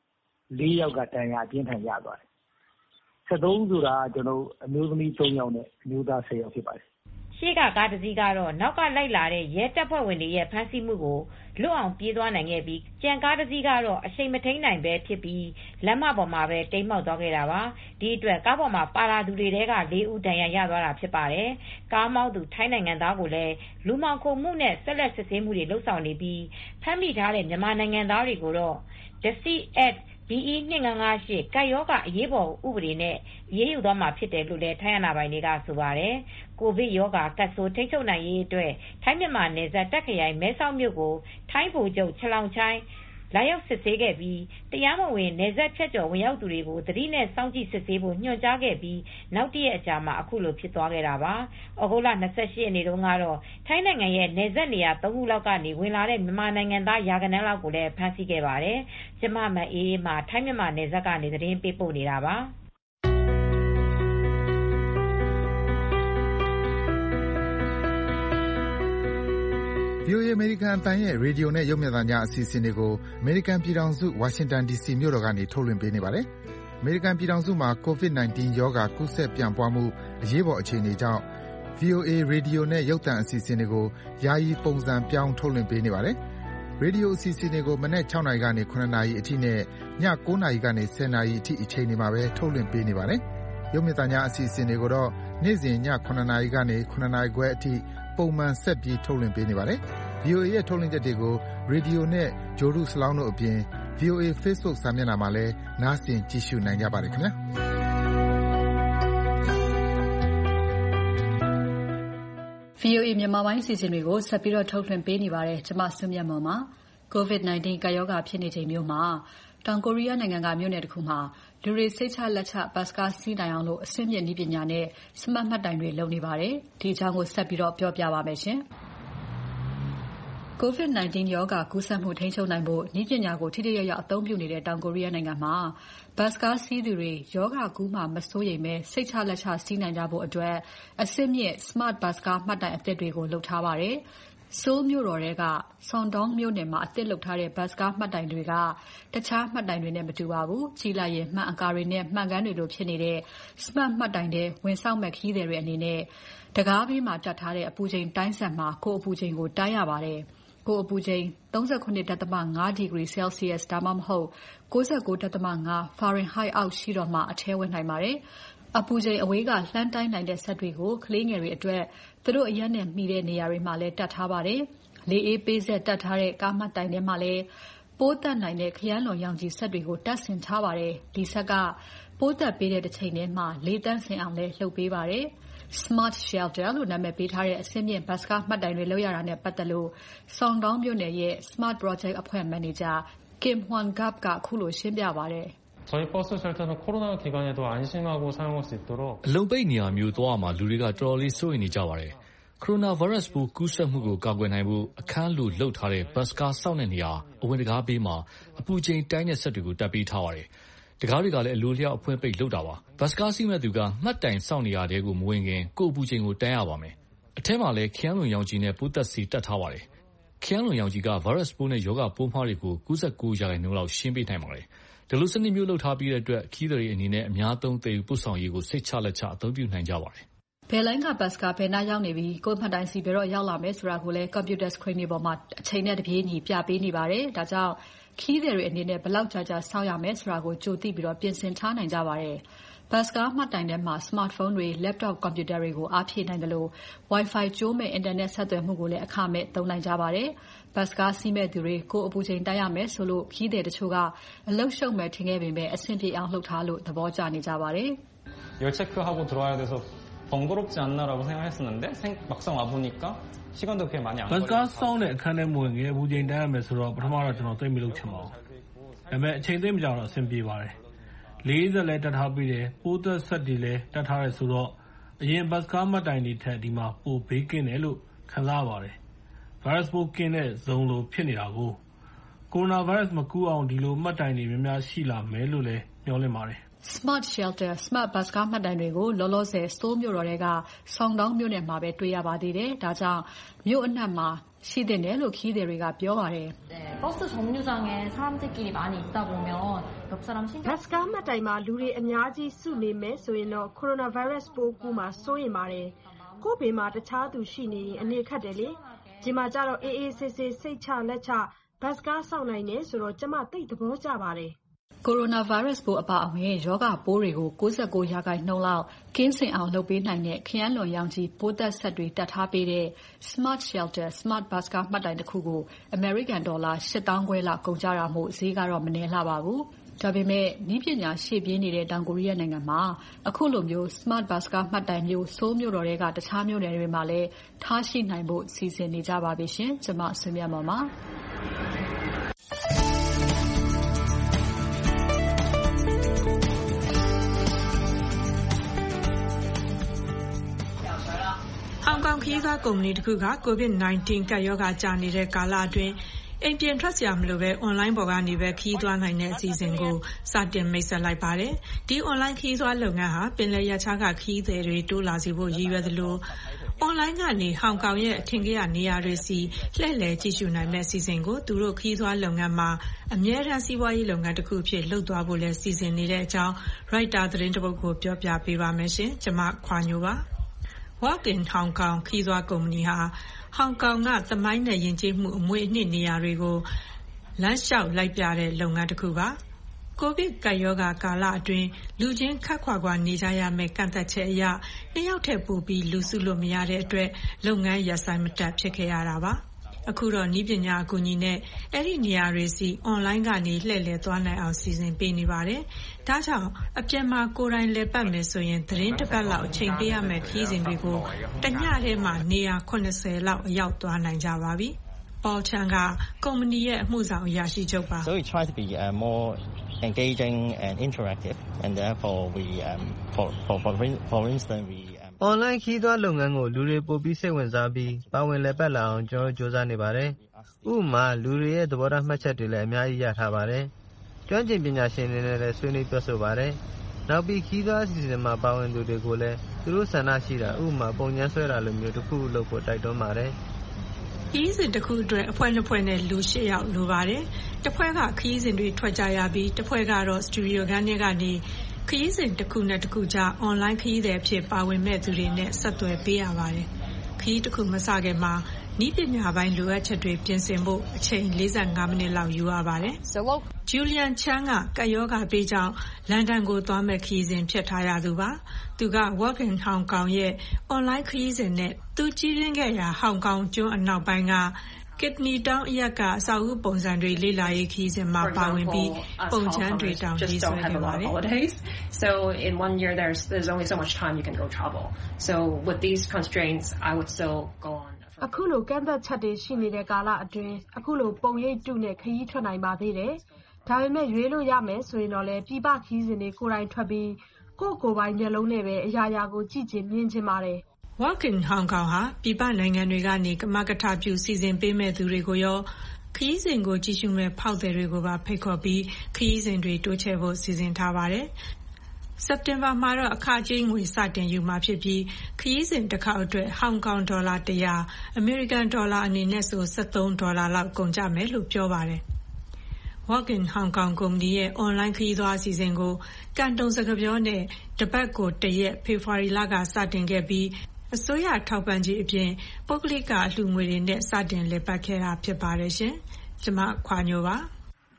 4ယောက်ကဒဏ်ရာအပြင်းထန်ရသွားတယ်73ဦးဆိုတာကျွန်တော်အမျိုးသမီး3ယောက်နဲ့အမျိုးသား10ယောက်ဖြစ်ပါတယ်ရှေ့ကကားတစ်စီးကတော့နောက်ကလိုက်လာတဲ့ရဲတပ်ဖွဲ့ဝင်တွေရဲ့ဖမ်းဆီးမှုကိုလွတ်အောင်ပြေးသွားနိုင်ခဲ့ပြီးကြံကားတစ်စီးကတော့အချိန်မထိန်နိုင်ပဲဖြစ်ပြီးလမ်းမပေါ်မှာပဲတိမ်းမှောက်သွားခဲ့တာပါဒီအတွက်ကားပေါ်မှာပါလာသူတွေထဲက4ဦးဒဏ်ရာရသွားတာဖြစ်ပါတယ်ကားမောင်းသူထိုင်းနိုင်ငံသားကိုလည်းလူမှောင်ခိုမှုနဲ့ဆက်လက်စစ်ဆေးမှုတွေလုပ်ဆောင်နေပြီးဖမ်းမိထားတဲ့မြန်မာနိုင်ငံသားတွေကိုတော့ Disease Act BE 258ကပ်ရောဂါအရေးပေါ်ဥပဒေနဲ့အရေးယူသွားမှာဖြစ်တယ်လို့လည်းထိုင်းအာဏာပိုင်တွေကဆိုပါတယ်။ကိုဗစ်ရောဂါကပ်ဆိုးထိန်းချုပ်နိုင်ရေးအတွက်ထိုင်းမြန်မာနယ်စပ်တပ်ခရိုင်မဲဆောက်မြို့ကိုထိုင်းဗိုလ်ချုပ်ချလောင်ချိုင်းလာရောက်စစ်ဆေးခဲ့ပြီးတရားမဝင်နယ်စပ်ဖြတ်ကျော်ဝင်ရောက်သူတွေကိုသတိနဲ့စောင့်ကြည့်စစ်ဆေးဖို့ညွှန်ကြားခဲ့ပြီးနောက်တရက်အကြာမှာအခုလိုဖြစ်သွားခဲ့တာပါ။ဩဂုတ်လ28ရက်နေ့တုန်းကတော့ထိုင်းနိုင်ငံရဲ့နယ်စပ်နေရာ3ခုလောက်ကနေဝင်လာတဲ့မြန်မာနိုင်ငံသားရာဂဏန်းလောက်ကိုလည်းဖမ်းဆီးခဲ့ပါတယ်။ကျမမအေးအေးမှာထိုင်းမြန်မာနယ်စပ်ကနေသတင်းပေးပို့နေတာပါ။ VOA အမေရိကန်အသံရဲ့ရေဒီယိုနဲ့ရုပ်မြင်သံကြားအစီအစဉ်တွေကိုအမေရိကန်ပြည်ထောင်စုဝါရှင်တန် DC မြို့တော်ကနေထုတ်လွှင့်ပေးနေပါတယ်။အမေရိကန်ပြည်ထောင်စုမှာ COVID-19 ရောဂါကူးစက်ပြန့်ပွားမှုအရေးပေါ်အခြေအနေကြောင့် VOA ရေဒီယိုနဲ့ရုပ်သံအစီအစဉ်တွေကိုယာယီပုံစံပြောင်းထုတ်လွှင့်ပေးနေပါတယ်။ရေဒီယိုအစီအစဉ်တွေကိုမနက်6နာရီကနေ9နာရီအထိနဲ့ည9နာရီကနေ10နာရီအထိအချိန်တွေမှာပဲထုတ်လွှင့်ပေးနေပါတယ်။ရုပ်မြင်သံကြားအစီအစဉ်တွေကိုတော့နေ့စဉ်ည9နာရီကနေ9နာရီခွဲအထိပုံမှန်ဆက်ပြီးထုတ်လွှင့်ပေးနေပါတယ်။ VOA ရဲ့ထုတ်လွှင့်ချက်တွေကိုရေဒီယိုနဲ့ဂျိုဒုစလောင်းတို့အပြင် VOA Facebook စာမျက်နှာမှာလည်းနားဆင်ကြည့်ရှုနိုင်ကြပါတယ်ခင်ဗျာ။ VOA မြန်မာပိုင်းစီစဉ်တွေကိုဆက်ပြီးတော့ထုတ်လွှင့်ပေးနေပါတယ်။ကျွန်မစုမြတ်မော်ပါ။ COVID-19 ကပ်ရောဂါဖြစ်နေချိန်မျိုးမှာတောင်ကိုရီးယားနိုင်ငံကမြို့နယ်တစ်ခုမှာလူတွေစိတ်ချလက်ချဘတ်စ်ကားစီးနိုင်အောင်လို့အဆင့်မြင့်နည်းပညာနဲ့စမတ်မှတ်တိုင်တွေလုပ်နေပါတယ်။ဒီအကြောင်းကိုဆက်ပြီးတော့ပြောပြပါမယ်ရှင်။ COVID-19 ရောဂါကူးစက်မှုထိန်းချုပ်နိုင်ဖို့နည်းပညာကိုထိထိရောက်ရောက်အသုံးပြုနေတဲ့တောင်ကိုရီးယားနိုင်ငံမှာဘတ်စ်ကားစီးသူတွေရောဂါကူးမှာမစိုးရိမ်ပဲစိတ်ချလက်ချစီးနိုင်ကြဖို့အတွက်အဆင့်မြင့် Smart Bus ကားမှတ်တိုင်အသစ်တွေကိုလုပ်ထားပါတယ်။ ဆိုးလ်မြို့တော်ထဲက Sondong မြို့နယ်မှာအသစ်လုပ်ထားတဲ့ဘတ်စ်ကားမှတ်တိုင်တွေကတခြားမှတ်တိုင်တွေနဲ့မတူပါဘူး။ကြည့်လိုက်ရင်မှန်အကာတွေနဲ့မှန်ကန်တွေလိုဖြစ်နေတဲ့ Smart မှတ်တိုင်တွေဝင်ဆောင်မဲ့ခရီးသည်တွေအနေနဲ့တကားဘေးမှာတပ်ထားတဲ့အပူချိန်တိုင်းစက်မှာကိုယ်အပူချိန်ကိုတိုင်းရပါတယ်။ကိုယ်အပူချိန် 39.5 ဒီဂရီ Celsius ဒါမှမဟုတ် 99.5 Fahrenheit အောက်ရှိတော့မှအထဲဝင်နိုင်ပါတယ်။အပူချိန်အဝေးကလှမ်းတိုင်းနိုင်တဲ့စက်တွေကိုကလေးငယ်တွေအတွက်သူတို့အရက်နဲ့မှီတဲ့နေရာတွေမှာလည်းတပ်ထားပါတယ်။လေအေးပေးဆက်တပ်ထားတဲ့ကားမှတ်တိုင်ထဲမှာလည်းပိုးသက်နိုင်တဲ့ခရမ်းလွန်ရောင်ခြည်စက်တွေကိုတပ်ဆင်ထားပါတယ်။ဒီဆက်ကပိုးသက်ပေးတဲ့တစ်ချိန်ထဲမှာလေသန့်စင်အောင်လည်းလှုပ်ပေးပါတယ်။ Smart Shelter လို့နာမည်ပေးထားတဲ့အဆင့်မြင့်ဘတ်စ်ကားမှတ်တိုင်တွေလုပ်ရတာနဲ့ပတ်သက်လို့ Sondong မြို့နယ်ရဲ့ Smart Project အဖွဲ့မန်နေဂျာ Kim Hwan-gap ကခုလိုရှင်းပြပါတယ်။ 저희 버스 쉘터는 코로나 기간에도 안심하고 사용할 수 있도록 အလုံပိတ်နေရာမျိုးသွားမှာလူတွေကတော်တော်လေးစိုးရိမ်နေကြပါတယ်။ ကိုရိုနာဗိုင်းရပ်စ်ပိုးကူးစက်မှုကိုကာကွယ်နိုင်ဖို့အခန်းလိုလှုပ်ထားတဲ့ဘတ်စ်ကားစောင့်တဲ့နေရာအဝင်တကားဘေးမှာအပူချိန်တိုင်းတဲ့စက်တွေကိုတပ်ပေးထားပါတယ်။တကားတွေကလည်းအလိုလျောက်အဖွင့်ပိတ်လုပ်တာပါ။ဘတ်စ်ကားစီးမဲ့သူကမှတ်တိုင်စောင့်နေရတဲ့ကိုမဝင်ခင်ကိုယ်အပူချိန်ကိုတိုင်းရပါမယ်။အထဲမှာလည်းခရမ်းလွန်ရောင်ခြည်နဲ့ပိုးသက်ဆေးတပ်ထားပါတယ်။ခရမ်းလွန်ရောင်ခြည်ကဗိုင်းရပ်စ်ပိုးနဲ့ရောဂါပိုးမှားတွေကို99%လောက်ရှင်းပေးနိုင်ပါတယ်။ဒီလိုစနစ်မျိုးလုပ်ထားပြီးတဲ့အတွက်ခရီးသည်တွေအနေနဲ့အများသုံးသယ်ယူပို့ဆောင်ရေးကိုစိတ်ချလက်ချအသုံးပြုနိုင်ကြပါတယ်။ဘယ်လိုင်းကဘတ်စ်ကားဘယ်နှရောက်နေပြီကိုယ်မှတ်တိုင်စီဘယ်တော့ရောက်လာမယ်ဆိုတာကိုလည်း computer screen တွေပေါ်မှာအချိန်နဲ့တပြေးညီပြပေးနေပါတယ်။ဒါကြောင့်ခရီးသည်တွေအနေနဲ့ဘယ်လောက်ကြာစောင့်ရမယ်ဆိုတာကိုကြိုသိပြီးပြင်ဆင်ထားနိုင်ကြပါတယ်။ဘတ်စ်ကားမှတ်တိုင်ထဲမှာ smartphone တွေ laptop ကွန်ပျူတာတွေကိုအားဖြည့်နိုင်တယ်လို့ Wi-Fi ကြိုးမဲ့အင်တာနက်ဆက်သွယ်မှုကိုလည်းအခမဲ့သုံးနိုင်ကြပါတယ်။ဘတ်စ်ကားစီးမဲ့သူတွေကိုယ်အပူချိန်တိုင်းရမယ်ဆိုလို့ခရီးသည်တချို့ကအလုပ်ရှုပ်မယ်ထင်ခဲ့ပေမဲ့အဆင်ပြေအောင်လုပ်ထားလို့သဘောကျနေကြပါတယ်။열 체크하고 들어와야 돼서 번거롭지 않나라고 생각했었는데 막상 와 보니까 시간도 그렇게 많이 안 걸려요. ဘတ်စ်ကားစောင့်တဲ့အခန်းထဲမဝင်ခင်အပူချိန်တိုင်းရမယ်ဆိုတော့ပထမတော့ကျွန်တော်သိမလုပ်ချင်ပါဘူး။ဒါပေမဲ့အချိန်သိမကြတော့အဆင်ပြေပါတယ်။လေးသက်လည်းတက်ထားပြီးတယ်ပိုးသက်ဆက်တွေလည်းတက်ထားရဲဆိုတော့အရင်ဘတ်စ်ကားမှတ်တိုင်တွေထက်ဒီမှာပိုဘေးကင်းတယ်လို့ခံစားပါတယ်။ဗိုင်းရပ်စ်ပိုးကင်းတဲ့ဇုံလိုဖြစ်နေတာကိုရိုနာဗိုင်းရပ်စ်မကူးအောင်ဒီလိုမှတ်တိုင်တွေများများရှိလာမယ်လို့လည်းမျှော်လင့်ပါတယ်။ Smart Shelter Smart Bus ကားမှတ်တိုင်တွေကိုလောလောဆယ်ဆိုးလ်မြို့တော်ထဲက Sondong မြို့နယ်မှာပဲတွေ့ရပါသေးတယ်။ဒါကြောင့်မြို့အနှံ့မှာရှိတဲ့တယ်လို့ခရီးသည်တွေကပြောပါတယ်။버스 정류장에 사람들끼리 많이 있다 보면 옆 사람 신경 ဘတ်စ်ကားမှတ်တိုင်မှာလူတွေအများကြီးစုနေမယ်ဆိုရင်တော့ coronavirus ပိုးကူးမှာစိုးရိမ်ပါတယ်။ကိုယ့်ဘေးမှာတခြားသူရှိနေရင်အနေခက်တယ်လေ။ဒီမှာကျတော့အေးအေးဆေးဆေးစိတ်ချလက်ချဘတ်စ်ကားစောင့်နိုင်တယ်ဆိုတော့ကျမသိသဘောကျပါတယ်။ကိုရိုနာဗိုင်းရပ်စ်ပိုးအပါအဝင်ရောဂါပိုးတွေကို99%လောက်ကင်းစင်အောင်လုပ်ပေးနိုင်တဲ့ခရမ်းလွန်ရောင်ခြည်ပိုးသက်ဆက်တွေတပ်ထားပေးတဲ့ Smart Shelter Smart Bus ကားမှတ်တိုင်တစ်ခုကိုအမေရိကန်ဒေါ်လာ$8,500လောက်ကုန်ကြတာမို့ဈေးကတော့မနည်းလှပါဘူး။ဒါပေမဲ့နည်းပညာရှေ့ပြေးနေတဲ့တောင်ကိုရီးယားနိုင်ငံမှာအခုလိုမျိုး Smart Bus ကားမှတ်တိုင်မျိုးဆိုးလ်မြို့တော်တွေကတခြားမြို့နယ်တွေမှာလည်းထားရှိနိုင်ဖို့စီစဉ်နေကြပါပြီရှင်။ကျွန်မဆွေမြတ်မော်ပါ။ဟောင်ကောင်ခရီးသွားကုမ္ပဏီတစ်ခုက COVID-19 ကပ်ရောဂါကြာနေတဲ့ကာလအတွင်းအိမ်ပြင်ထွက်စရာမလိုပဲ online ပေါ်ကနေပဲခရီးသွားနိုင်တဲ့အစီအစဉ်ကိုစတင်မိတ်ဆက်လိုက်ပါတယ်။ဒီ online ခရီးသွားလုပ်ငန်းဟာပင်လယ်ရပ်ခြားကခရီးသည်တွေတိုးလာစေဖို့ရည်ရွယ်သလို online ကနေဟောင်ကောင်ရဲ့အထင်ကရနေရာတွေစီလှည့်လည်ကြည့်ရှုနိုင်မယ့်အစီအစဉ်ကိုသူတို့ခရီးသွားလုပ်ငန်းမှာအမြဲတမ်းစီးပွားရေးလုပ်ငန်းတစ်ခုအဖြစ်လုပ်သွားဖို့လည်းစီစဉ်နေတဲ့အကြောင်း Reuters သတင်းတစ်ပုဒ်ကိုပြောပြပေးပါမယ်ရှင်။ကျွန်မခွာညိုပါ။ Walk in Hong Kong ခရီးသွားကုမ္ပဏီဟာဟောင်ကောင်ကသမိုင်းနဲ့ယဉ်ကျေးမှုအမွေအနှစ်နေရာတွေကိုလမ်းလျှောက်လိုက်ပြတဲ့လုပ်ငန်းတစ်ခုပါ။ကိုဗစ်ကပ်ရောဂါကာလအတွင်းလူချင်းခပ်ခွာခွာနေကြရမယ့်ကန့်သတ်ချက်အရ2ယောက်ထက်ပိုပြီးလူစုလို့မရတဲ့အတွက်လုပ်ငန်းရပ်ဆိုင်းမတတ်ဖြစ်ခဲ့ရတာပါ။အခုတော့နည်းပညာအကူအညီနဲ့အဲ့ဒီနေရာတွေစီအွန်လိုင်းကနေလှည့်လည်သွားနိုင်အောင်စီစဉ်ပေးနေပါတယ်။ဒါကြောင့်အပြင်မှာကိုယ်တိုင်လည်ပတ်မယ်ဆိုရင်သတင်းတစ်ပတ်လောက်အချိန်ပေးရမယ့်ခရီးစဉ်တွေကိုတညထဲမှာနေရာ80လောက်အရောက်သွားနိုင်ကြပါပြီ။ Paul Chan ကကုမ္ပဏီရဲ့အမှုဆောင်အရာရှိချုပ်ပါ။ So we try to be more engaging and interactive, and therefore we for instance we online ခီးသွွားလုပ်ငန်းကိုလူတွေပိုပြီးစိတ်ဝင်စားပြီးပါဝင်လည်ပတ်လာအောင်ကျွန်တော်တို့စ조사နေပါတယ်။ဥပမာလူတွေရဲ့သဘောထားမှတ်ချက်တွေလည်းအများကြီးရထားပါတယ်။ကျွမ်းကျင်ပညာရှင်တွေနဲ့လည်းဆွေးနွေးပြောဆိုပါတယ်။နောက်ပြီးခီးသွွားအစီအစဉ်မှာပါဝင်သူတွေကိုလည်းသူတို့ဆန္ဒရှိတာဥပမာပုံညမ်းဆွဲတာလိုမျိုးတစ်ခုလုပ်ဖို့တိုက်တွန်းပါတယ်။ခရီးစဉ်တစ်ခုအတွက်အဖွဲ့နှစ်ဖွဲ့နဲ့လူ8ယောက်လိုပါတယ်။တစ်ဖွဲ့ကခရီးစဉ်တွေထွက်ကြရပြီးတစ်ဖွဲ့ကတော့စတူဒီယိုခန်းထဲကနေခရီးစဉ်တစ်ခုနဲ့တစ်ခုကြားအွန်လိုင်းခရီးသည်အဖြစ်ပါဝင်မဲ့သူတွေနဲ့ဆက်သွယ်ပေးရပါတယ်။ခရီးတစ်ခုမစခင်မှာနည်းပညာပိုင်းလိုအပ်ချက်တွေပြင်ဆင်ဖို့အချိန်45မိနစ်လောက်ယူရပါတယ်။ Julian Chan ကကပ်ရောဂါပေးကြောင်းလန်ဒန်ကိုသွားမဲ့ခရီးစဉ်ဖြတ်ထားရသူပါ။သူက Work in Hong Kong ရဲ့အွန်လိုင်းခရီးစဉ်နဲ့သူကြီးရင်းခဲ့ရာဟောင်ကောင်ကျွန်းအနောက်ပိုင်းကKidney Town အရပ်ကအဆောက်အဦပုံစံတွေလေ့လာရေးခရီးစဉ်မှာပါဝင်ပြီးပုံချမ်းတွေတောင်ရေးဆွဲခဲ့ပါတယ်။ So in 1 year there's only so much time you can go travel. So with these constraints I would still go on. အခုလိုကန့်သက်ချက်တွေရှိနေတဲ့ကာလအတွင်းအခုလိုပုံရိပ်တုနဲ့ခရီးထွက်နိုင်ပါသေးတယ်။ဒါပေမဲ့ရွေးလို့ရမယ်ဆိုရင်တော့လေပြည်ပခရီးစဉ်တွေကိုယ်တိုင်ထွက်ပြီးကိုယ်ပိုင်မျက်လုံးနဲ့ပဲအရာရာကိုကြည့်ချင်မြင်ချင်ပါတယ်။ Work in Hong Kong ဟာပြည်ပနိုင်ငံတွေကနေကမကထပြုစီစဉ်ပေးမဲ့သူတွေကိုရောခရီးစဉ်ကိုကြည့်ရှုမဲ့ဖောက်သည်တွေကိုပါဖိတ်ခေါ်ပြီးခရီးစဉ်တွေတိုးချဲ့ဖို့စီစဉ်ထားပါတယ်။စက်တင်ဘာမှာတော့အခကြေးငွေစတင်ယူမှာဖြစ်ပြီးခရီးစဉ်တစ်ခေါက်အတွက်ဟောင်ကောင်ဒေါ်လာ100အမေရိကန်ဒေါ်လာအနေနဲ့ဆို$13လောက်ကုန်ကျမယ်လို့ပြောပါတယ်။ Work in Hong Kong ကုမ္ပဏီရဲ့အွန်လိုင်းခရီးသွားအစီအစဉ်ကိုကန်တုံစကားပြောနဲ့တပတ်ကို1ရက်ဖေဖော်ဝါရီလကစတင်ခဲ့ပြီးအစိုးရထောက်ပံ့ကြေးအပြင်ပုဂ္ဂလိကအလှူငွေတွေနဲ့စတင်လည်ပတ်ခဲ့တာဖြစ်ပါတယ်ရှင်။ကျွန်မခွာညိုပါ။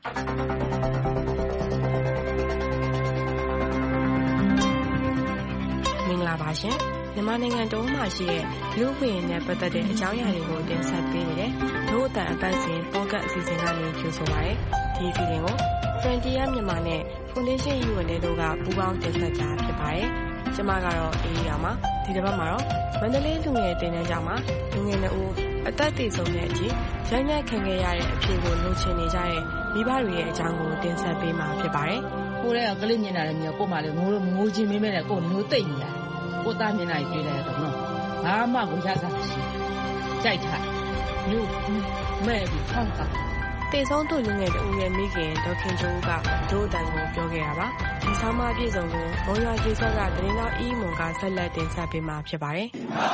မင်္ဂလာပါရှင်။မြန်မာနိုင်ငံတုံးမှာရှိတဲ့လူ့အခွင့်အရေးနဲ့ပတ်သက်တဲ့အကြောင်းအရာတွေကိုတင်ဆက်ပေးနေတဲ့ဒို့အတန်အပတ်စဉ်ပေါ့ကတ်အစီအစဉ်ကနေကြိုဆိုပါရစေ။ဒီအစီအစဉ်ကို Frontier မြန်မာနဲ့ Foundation UN တို့ကပူးပေါင်းတင်ဆက်တာဖြစ်ပါတယ်။ကျွန်မကတော့အေးရမှာဒီတစ်ပတ်မှာတော့မန္တလေးလူငယ်တင်တန်းကျောင်းမှာလူငယ်2ဦးအသက်သေဆုံးတဲ့အထိရိုက်နှက်ခံခဲ့ရတဲ့အဖြစ်ကိုလှုပ်ချင်နေကြတဲ့မိဘတွေရဲ့အကြောင်းကိုတင်ဆက်ပေးမှာဖြစ်ပါတယ်။ကိုယ်ကကလေးမြင်တာလည်းမြင်ကို့မှလည်းငိုချင်းမင်းမဲနဲ့ကို့မျိုးသိမ့်နေတာကို့သားမြင်တာကြီးတွေ့လိုက်တော့နော်ဘာမှကိုရစားမရှိကြိုက်ထားမျိုးမဲ့ပြီးဖောင်းတာတေဆုံးသူလူငယ်တဦးရဲ့မိခင်ဒေါခင်ကျိုးကဒို့အတန်ကိုပြောခဲ့တာပါဒီဆောင်းပါးပြည့်စုံကိုမုံရွာကျေးစွက်ကသတင်းတော်အီးမွန်ကဆက်လက်တင်ဆက်ပေးမှာဖြစ်ပါတယ်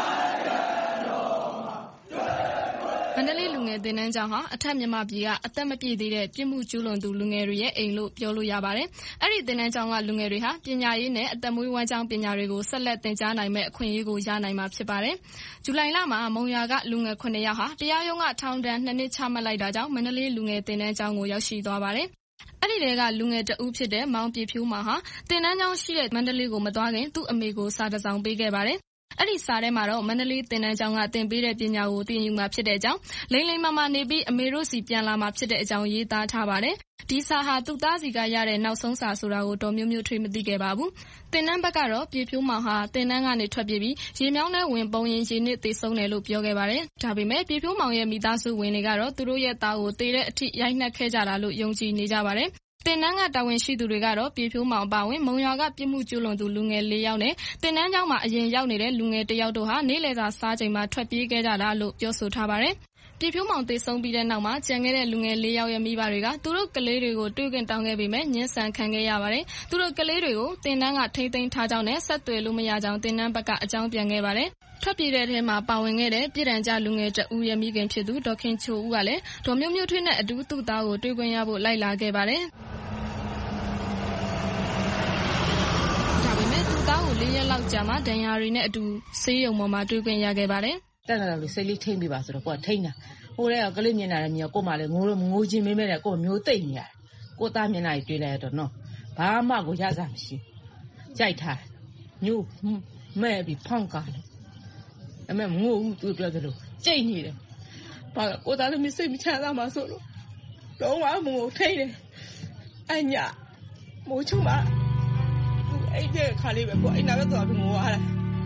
မန္တလေးလူငယ်သင်တန်းကျောင်းဟာအထက်မြန်မာပြည်ကအသက်မပြည့်သေးတဲ့ပြစ်မှုကျူးလွန်သူလူငယ်တွေရဲ့အိမ်လို့ပြောလို့ရပါတယ်။အဲ့ဒီသင်တန်းကျောင်းကလူငယ်တွေဟာပညာရေးနဲ့အသက်မွေးဝမ်းကျောင်းပညာတွေကိုဆက်လက်သင်ကြားနိုင်မဲ့အခွင့်အရေးကိုရနိုင်မှာဖြစ်ပါတယ်။ဇူလိုင်လမှာမုံရွာကလူငယ်9ယောက်ဟာတရားရုံးကထောင်ဒဏ်2နှစ်ချမှတ်လိုက်တာကြောင့်မန္တလေးလူငယ်သင်တန်းကျောင်းကိုရောက်ရှိသွားပါတယ်။အဲ့ဒီတဲကလူငယ်တဦးဖြစ်တဲ့မောင်ပြဖြူမောင်ဟာသင်တန်းကျောင်းရှိတဲ့မန္တလေးကိုမသွားခင်သူ့အမေကိုစာတစ်စောင်ပေးခဲ့ပါတယ်။အဲ့ဒီစာထဲမှာတော့မန္တလေးသင်တန်းကျောင်းကသင်ပေးတဲ့ပညာကိုသင်ယူမှာဖြစ်တဲ့အကြောင်းလိမ့်လိမ့်မာနေပြီးအမေတို့စီပြန်လာမှာဖြစ်တဲ့အကြောင်းရေးသားထားပါတယ်။ဒီစာဟာသူ့သားစီကရတဲ့နောက်ဆုံးစာဆိုတာကိုတော်မျိုးမျိုးထွေးမသိခဲ့ပါဘူး။သင်တန်းဘက်ကတော့ပြေဖြိုးမောင်ဟာသင်တန်းကနေထွက်ပြေးပြီးရေမြောင်းထဲဝင်ပုံရင်ရေနစ်သေဆုံးတယ်လို့ပြောခဲ့ပါတယ်။ဒါပေမဲ့ပြေဖြိုးမောင်ရဲ့မိသားစုဝင်တွေကတော့သူတို့ရဲ့သားကိုသေတဲ့အထိရိုက်နှက်ခဲ့ကြတာလို့ယုံကြည်နေကြပါတယ်။သင်တန်းကတာဝန်ရှိသူတွေကတော့ပြေဖြိုးမောင်ပါဝင်မုံရွာကပြစ်မှုကျူးလွန်သူလူငယ်4ယောက်နဲ့သင်တန်းကျောင်းမှာအရင်ရောက်နေတဲ့လူငယ်1ယောက်တို့ဟာနေ့လယ်စာစားချိန်မှာထွက်ပြေးခဲ့ကြတာလို့ပြောဆိုထားပါတယ်။ပြေဖြိုးမောင်သေဆုံးပြီးတဲ့နောက်မှာကြံခဲ့တဲ့လူငယ်4ယောက်ရဲ့မိဘတွေကသူတို့ကလေးတွေကိုတွေ့ခွင့်တောင်းခဲ့ပေမဲ့ညှဉ်းဆန်ခံခဲ့ရပါတယ်။သူတို့ကလေးတွေကိုသင်တန်းကထိမ့်သိမ်းထားကြောင်းနဲ့ဆက်သွယ်လို့မရကြောင်းသင်တန်းဘက်ကအကြောင်းပြန်ခဲ့ပါတယ်။ထွက်ပြေးတဲ့ထဲမှာပါဝင်ခဲ့တဲ့ပြည်ထန်ကြလူငယ်တဦးရဲ့မိခင်ဖြစ်သူဒေါခင်ချိုဦးကလည်းဒေါ်မျိုးမျိုးထွေးနဲ့အတူသူ့သားကိုတွေ့ခွင့်ရဖို့လိုက်လာခဲ့ပါတယ်။သူ့သားကို4ရက်လောက်ကြာမှဒဏ်ရာတွေနဲ့အတူဆေးရုံပေါ်မှာတွေ့ခွင့်ရခဲ့ပါတယ်။တက်လာလို့စိတ်လေးထိမ့်ပြီးပါဆိုတော့ကိုကထိမ့်တာ။ဟိုကကလေးမြင်တာလည်းမြင်ကို့မှလည်းငိုချင်းမင်းမဲနဲ့ကို့မျိုးသိမ့်နေတာကို့သားမြင်တာကြီးတွေ့လိုက်တော့နော်ဘာမှကိုရစားမရှိကြိုက်ထားမျိုးမဲ့ပြီးဖောင်းကားလို့အမေငို့သူပြောသလိုကြိတ်နေတယ်ကိုသားသမီးစိတ်မချမ်းသာမှာဆိုလို့လုံးဝမငိုထိတ်တယ်အညာမိုးချုံပါအဲ့ဒီခါလေးပဲကိုအဲ့နာပဲသွားပြီးငိုရတာ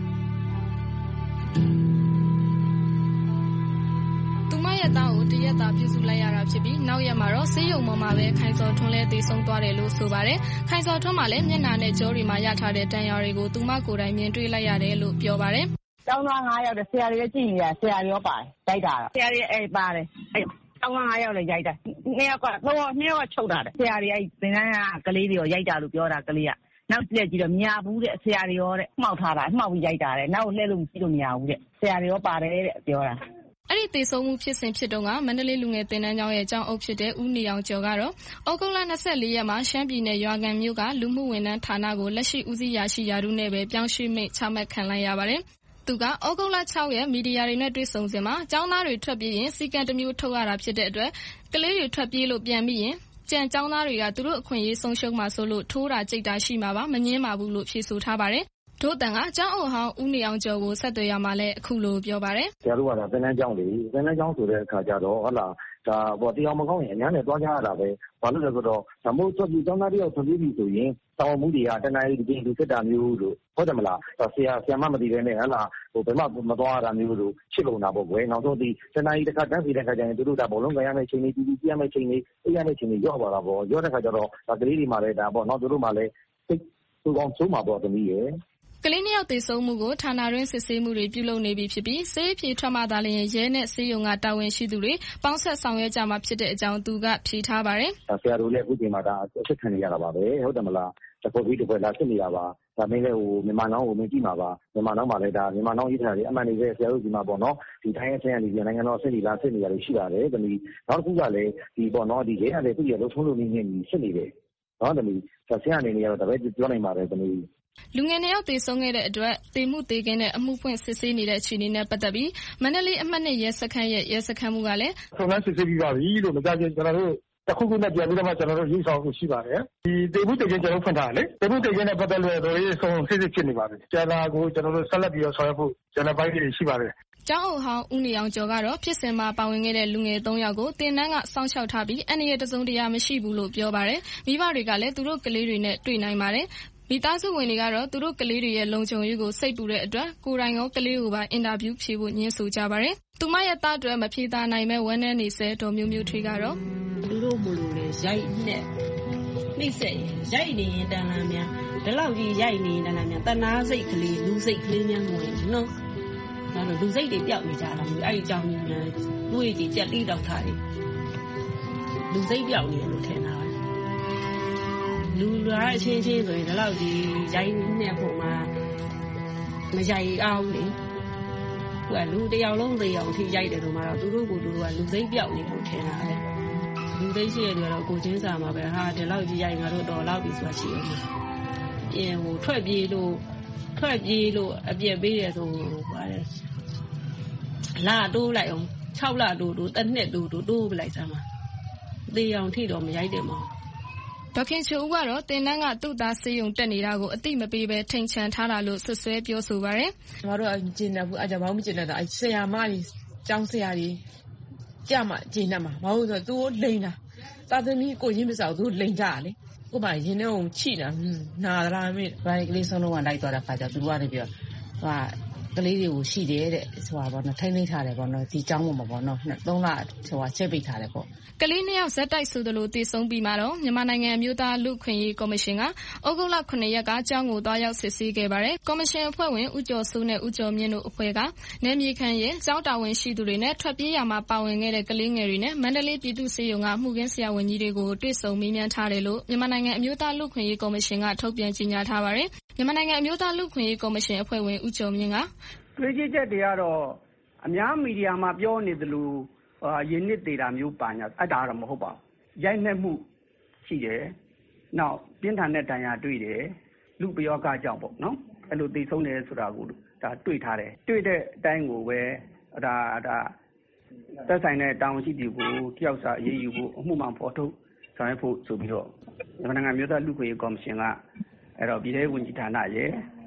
သူမရဲ့သားကိုတရက်သားပြုစုလိုက်ရတာဖြစ်ပြီးနောက်ရက်မှာတော့ဆေးရုံပေါ်မှာပဲခိုင်စော်ထွန်းလည်းသေဆုံးသွားတယ်လို့ဆိုပါတယ်။ခိုင်စော်ထွန်းမှလည်းမျက်နှာနဲ့ကြောတွေမှာရထားတဲ့ဒဏ်ရာတွေကိုသူမကိုယ်တိုင်မြင်တွေ့လိုက်ရတယ်လို့ပြောပါတယ်။ကျောင်းသား9ယောက်တဲ့ဆရာတွေလည်းကြည့်နေတာဆရာတွေရောပါတယ်ရိုက်တာဆရာတွေအဲ့ပါတယ်အဲ့ကျောင်းသား9ယောက်လည်းရိုက်တာ2ယောက်ကချုပ်တာတယ်ဆရာတွေအဲ့သင်တန်းကကလေးတွေရောရိုက်တာလို့ပြောတာကလေးကနောက်လက်ကြည့်တော့မြာဘူးတဲ့ဆရာတွေရောတဲ့မှောက်ထားတာမှောက်ပြီးရိုက်တာတဲ့နောက်လှည့်လို့မရှိလို့မရဘူးတဲ့ဆရာတွေရောပါတယ်တဲ့ပြောတာအဲ့ဒီသေဆုံးမှုဖြစ်စဉ်ဖြစ်တုန်းကမန္တလေးလူငယ်သင်တန်းကျောင်းရဲ့ကျောင်းအုပ်ဖြစ်တဲ့ဦးနေအောင်ကျော်ကတော့ဩဂုတ်လ24ရက်မှာရှမ်းပြည်နယ်ရွာငံမြို့ကလူမှုဝန်ထမ်းဌာနကိုလက်ရှိဦးစီးရာရှိရာထူးနဲ့ပဲပြောင်းရွှေ့မိန့်ချမှတ်ခံလိုက်ရပါတယ်။သူကဩဂုတ်လ6ရက်မီဒီယာတွေနဲ့တွေ့ဆုံစဉ်မှာကျောင်းသားတွေထွက်ပြေးရင်စီကံတစ်မျိုးထုတ်ရတာဖြစ်တဲ့အတွက်ကလေးတွေထွက်ပြေးလို့ပြန်ပြီးရင်ကျန်ကျောင်းသားတွေကသူတို့အခွင့်အရေးဆုံးရှုံးမှာဆိုလို့ထိုးတာကြိတ်တာရှိမှာပါမငင်းပါဘူးလို့ဖြေဆိုထားပါတယ်။ဒို့တန်ကကျောင်းအုပ်ဟောင်းဦးနေအောင်ကျော်ကိုဆက်သွယ်ရမှာလဲအခုလိုပြောပါတယ်။ဆရာတို့ကသင်တန်းကျောင်းလေသင်တန်းကျောင်းဆိုတဲ့အခါကျတော့ဟုတ်လားဒါတရားမကောင်းရင်အများနဲ့တွားကြရတာပဲဘာလို့လဲဆိုတော့ဓမ္မို့ထွက်ပြီးကျောင်းသားတယောက်ထွက်ပြီးပြီဆိုရင်တောင်းမှုတွေကတနင်္လာရီဒီစစ်တာမျိုးလို့ဟုတ်တယ်မလားဆရာမမသိတဲ့နဲ့ဟုတ်လားဘယ်မှမသွားရတာမျိုးလို့ဖြစ်ကုန်တာပေါ့ကွယ်နောက်ဆုံးဒီတနင်္လာရီတစ်ခါတန်းစီတဲ့ခါကျရင်တို့ဒါဘောလုံးကရမယ့်ချိန်လေးပြီးပြရမယ့်ချိန်လေးအေးရမယ့်ချိန်လေးရော့ပါတာပေါ့ရော့တဲ့ခါကျတော့ကလေးတွေမှလည်းဒါပေါ့နော်တို့မှလည်းစိတ်သူကောင်းဆုံးမှာပေါ့သမီးရဲ့ကလေး2ယောက်သေဆုံးမှုကိုဌာနတွင်းစစ်ဆေးမှုတွေပြုလုပ်နေပြီဖြစ်ပြီးဆေးဖြေထွက်မှသာလျှင်ရဲနဲ့ဆေးရုံကတာဝန်ရှိသူတွေပေါင်းဆက်ဆောင်ရွက်ကြမှာဖြစ်တဲ့အကြောင်းသူကဖြေထားပါတယ်။ဆရာတို့လည်းအခုချိန်မှာဒါအချက်ခံနေရတာပါပဲဟုတ်တယ်မလား။တစ်ခုပြီးတစ်ခွက်လာဖြစ်နေတာပါ။ဒါမင်းလည်းမြန်မာနောင်းကိုမင်းကြည့်မှာပါ။မြန်မာနောင်းမှာလည်းဒါမြန်မာနောင်းရေးထားတယ်အမှန်တကယ်ဆရာတို့ဒီမှာပေါ့နော်။ဒီတိုင်းအဆင့်ကနေဒီနိုင်ငံတော်အဆင့်ဒီလားအဆင့်နေရာတွေရှိပါတယ်သမီး။နောက်တစ်ခုကလည်းဒီပေါ့နော်ဒီရဲရတဲ့သူ့ရဲ့လှုပ်ထုံးလို့နေနေဖြစ်နေတယ်။နော်သမီးဆရာအနေနဲ့ကတော့ဒါပဲပြောနိုင်ပါတယ်သမီးလူငယ်2ယောက်သေဆုံးခဲ့တဲ့အတွက်သေမှုသေခင်းနဲ့အမှုဖွင့်စစ်ဆေးနေတဲ့အခြေအနေနဲ့ပတ်သက်ပြီးမန္တလေးအမှတ်2ရဲစခန်းရဲ့ရဲစခန်းမှုကလည်းစုံစမ်းစစ်ဆေးပြီးပါပြီလို့မကြခင်ကျွန်တော်တို့တစ်ခုခုနဲ့ပြန်ပြီးတော့မှကျွန်တော်တို့ရေးဆောင်မှုရှိပါတယ်ဒီသေမှုသေခင်းကျွန်တော်ဖွင့်ထားတယ်လေသေမှုသေခင်းနဲ့ပတ်သက်လို့တော့ရေးဆောင်စစ်စစ်ဖြစ်နေပါတယ်ကျန်တာကိုကျွန်တော်တို့ဆက်လက်ပြီးတော့ဆောင်ရွက်ဖို့ကျန်တဲ့ပိုင်းတွေရှိပါတယ်ကျောင်းအုပ်ဟောင်းဦးနေအောင်ကျော်ကတော့ဖြစ်စဉ်မှာပါဝင်ခဲ့တဲ့လူငယ်3ယောက်ကိုတင်နန်းကစောင့်ရှောက်ထားပြီးအန္တရာယ်တစုံတရာမရှိဘူးလို့ပြောပါတယ်မိဘတွေကလည်းသူတို့ကလေးတွေနဲ့တွေ့နိုင်ပါတယ်မိသားစုဝင်တွေကတော့သူတို့ကလေးတွေရဲ့လုံခြုံရေးကိုစိတ်ပူတဲ့အတွက်ကိုယ်တိုင်ရောကလေးကိုပါအင်တာဗျူးဖြေဖို့ညှင်းဆိုကြပါတယ်။သူမရဲ့သားအတွက်မဖြေသာနိုင်မဲ့ဝမ်းနည်းနေစေတော်မျိုးမျိုးထွေးကတော့သူတို့မလို့လေရိုက်နဲ့နှိမ့်ဆက်ရိုက်နေရင်တန်လာများဒီလောက်ကြီးရိုက်နေရင်တန်လာများတနာစိတ်ကလေးလူစိတ်ကလေးများဝင်နော်။ဒါတော့လူစိတ်တွေပျောက်နေကြတာမျိုးအဲ့ဒီကြောင့်မျိုးနဲ့လူ့ရဲ့ကြက်တိတောက်ထားတယ်လူစိတ်ပျောက်နေတယ်လို့ထင်တာလူလာအချင်းချင်းဆိုရင်ဒီလောက်ဒီရိုင်းနေဖို့မှာမရိုက်အောင်လေဟိုကလူတယောက်လုံးတယောက်ထိရိုက်တယ်လို့မှတော့သူတို့ကလူစိတ်ပြောက်နေလို့ထင်တာလေလူသိရှိရတယ်တော့ကိုချင်းစာမှာပဲဟာဒီလောက်ကြီးရိုက်ငါတို့တော်လောက်ပြီဆိုတာရှိအောင်ပြင်ဟိုထွက်ပြေးလို့အပြည့်ပေးရဆိုပါတယ်လာတိုးလိုက်အောင်6လတိုးတစ်နှစ်တိုးပလိုက်စမ်းပါသေအောင်ထိတော့မရိုက်တယ်မောဒေါခင်ချိုဦးကတော့တင်နန်းကသူ့သားဆေးရုံတက်နေတာကိုအတိမပေးပဲထိန်ချန်ထားတာလို့ဆွဆွဲပြောဆိုပါတယ်။ကျွန်တော်တို့ကျင်နေဘူးအကြမ်းမကျင်နေတာဆရာမကြီးကျောင်းဆရာကြီးကြမှာကျင်နေမှာဘာလို့ဆိုသူ့ကိုလိန်တာသာသမီကိုရင်းမစောက်သူလိန်ကြလေကိုပါရင်းနေအောင်ချိတာနာသလားမေဘာကလေးဆုံးလုံးကလိုက်သွားတဲ့ခါကျသူတို့ကနေပြီးတော့ကလေးတွေကိုရှိတယ်တဲ့ဆိုတာပေါ့နော်ထိန်းသိမ်းထားတယ်ပေါ့နော်ဒီကျောင်းမှာပေါ့နော်3လချက်ပိတ်ထားတယ်ပေါ့ကလေး2ယောက်ဇက်တိုက်ဆိုသလိုတည်ဆုံးပြီးမှတော့မြန်မာနိုင်ငံအမျိုးသားလူ့ခွင့်ရေးကော်မရှင်ကဩဂုတ်လ9ရက်ကကျောင်းကိုသွားရောက်စစ်ဆေးခဲ့ပါတယ်ကော်မရှင်အဖွဲ့ဝင်ဦးကျော်စိုးနဲ့ဦးကျော်မြင့်တို့အဖွဲ့ကနယ်မြေခံရဲ့ကျောင်းတာဝန်ရှိသူတွေနဲ့ထွက်ပြေးရမှာပါဝင်ခဲ့တဲ့ကလေးငယ်တွေနဲ့မန္တလေးပြည်သူ့ဆေးရုံကမှုခင်းဆရာဝန်ကြီးတွေကိုတွေ့ဆုံမေးမြန်းထားတယ်လို့မြန်မာနိုင်ငံအမျိုးသားလူ့ခွင့်ရေးကော်မရှင်ကထုတ်ပြန်ကြေညာထားပါတယ်မြန်မာနိုင်ငံအမျိုးသားလူ့ခွင့်ရေးကော်မရှင်အဖွဲ့ဝင်ဦးကျော်မြင့်ကတွေးကြည့်ချက်တွေကတော့အများမီဒီယာမှာပြောနေသလိုရင်းနစ်သေးတာမျိုးပါညာအဲ့ဒါတော့မဟုတ်ပါဘူးရိုက်နှက်မှုရှိတယ်နောက်ပြင်းထန်တဲ့ဒဏ်ရာတွေ့တယ်လူပယောဂကြောင့်ပေါ့နော်အဲ့လိုသိဆုံးတယ်ဆိုတာကိုဒါတွေ့ထားတယ်တွေ့တဲ့အတိုင်းကိုပဲဒါသက်ဆိုင်တဲ့တာဝန်ရှိသူကိုတယောက်စာအရေးယူဖို့အမှုမှန်ဖော်ထုတ်ဆောင်ရွက်ဖို့ဆိုပြီးတော့မြန်မာနိုင်ငံမျိုးသားလူ့ခွင့်ရေးကော်မရှင်ကအဲ့တော့ပြည်ထောင်စုဝန်ကြီးဌာနရဲ့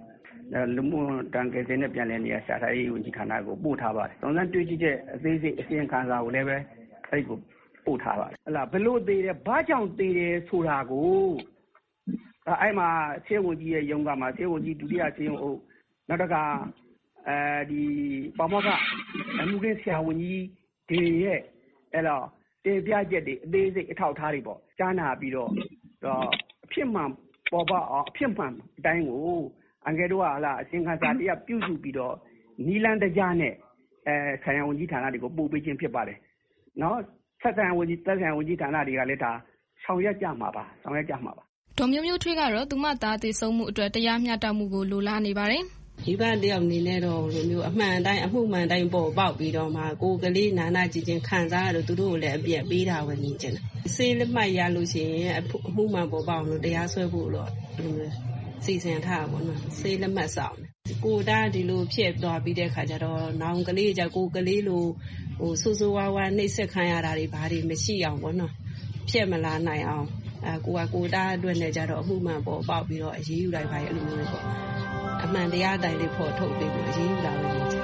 လူမှုတန်ကယ်ဆယ်နဲ့ပြန်လည်နေရာချထားရေးဝန်ကြီးဌာနကိုပို့ထားပါတယ်။စုံစမ်းတွေ့ရှိချက်အသေးစိတ်အစီရင်ခံစာကိုလည်းပဲအဲ့ကိုပို့ထားပါတယ်။ဟလာဘလို့သေးတယ်ဘာကြောင့်သေးတယ်ဆိုတာကိုအဲ့မှာဆေးဝန်ကြီးရဲ့ရုံးကမှာဆေးဝန်ကြီးဒုတိယဆေးရုံအုပ်နောက်တစ်ခါဒီပါမောက္ခအမှုခင်းဆရာဝန်ကြီးတွေရဲ့အဲ့တော့တင်ပြချက်တွေအသေးစိတ်အထောက်အထားတွေပေါ့ကြားနာပြီးတော့အဖြစ်မှန်ပေါ်ပေါက်အောင်အဖြစ်မှန်အတိုင်းကိုအငယ်တို့ကဟလာအစဉ်ခံစာတရားပြုစုပြီးတော့နီလန်းတကြားနဲ့ဆိုင်ရာဝန်ကြီးဌာနတွေကိုပို့ပေးခြင်းဖြစ်ပါတယ်နော်သက်ဆိုင်ရာဝန်ကြီးဌာနတွေကလည်းဒါဆောင်ရွက်ကြမှာပါဒေါ်မျိုးမျိုးထွေးကတော့သူမသားသေဆုံးမှုအတွက်တရားမျှတမှုကိုလိုလားနေပါတယ်ဒီဘတယောက်အနေနဲ့တော့လိုမျိုးအမှန်တိုင်းအမှုမှန်တိုင်းပေါ်ပေါက်ပြီးတော့မှကိုယ်ကလေးနာနာကြည်ချင်းခံစားရလို့သူတို့ကိုလည်းအပြည့်ပေးတာပဲနေချင်တယ်ဆေးလက်မှတ်ရလို့ရှိရင်အမှုမှန်ပေါ်ပေါက်လို့တရားစွဲဖို့တော့လိုမျိုးစီစဉ်ထားပါဘောနော်ဆေးလက်မှတ်ဆောင်ကိုတာဒီလိုဖြစ်သွားပြီးတဲ့ခါကျတော့နောင်ကလေးကြကိုကလေးလိုဆိုးဆိုးဝါးဝါနှိပ်စက်ခံရတာတွေဘာတွေမရှိအောင်ဘောနော်ဖြစ်မလာနိုင်အောင်ကိုတာအတွက်နဲ့ကြတော့အမှုမှန်ပေါ်ပေါက်ပြီးတော့အရေးယူလိုက်ပါရဲ့အဲ့လိုမျိုးပေါ့အမှန်တရားတိုင်လေးဖို့ထုတ်ပြီးအရေးယူတာပဲနေချင်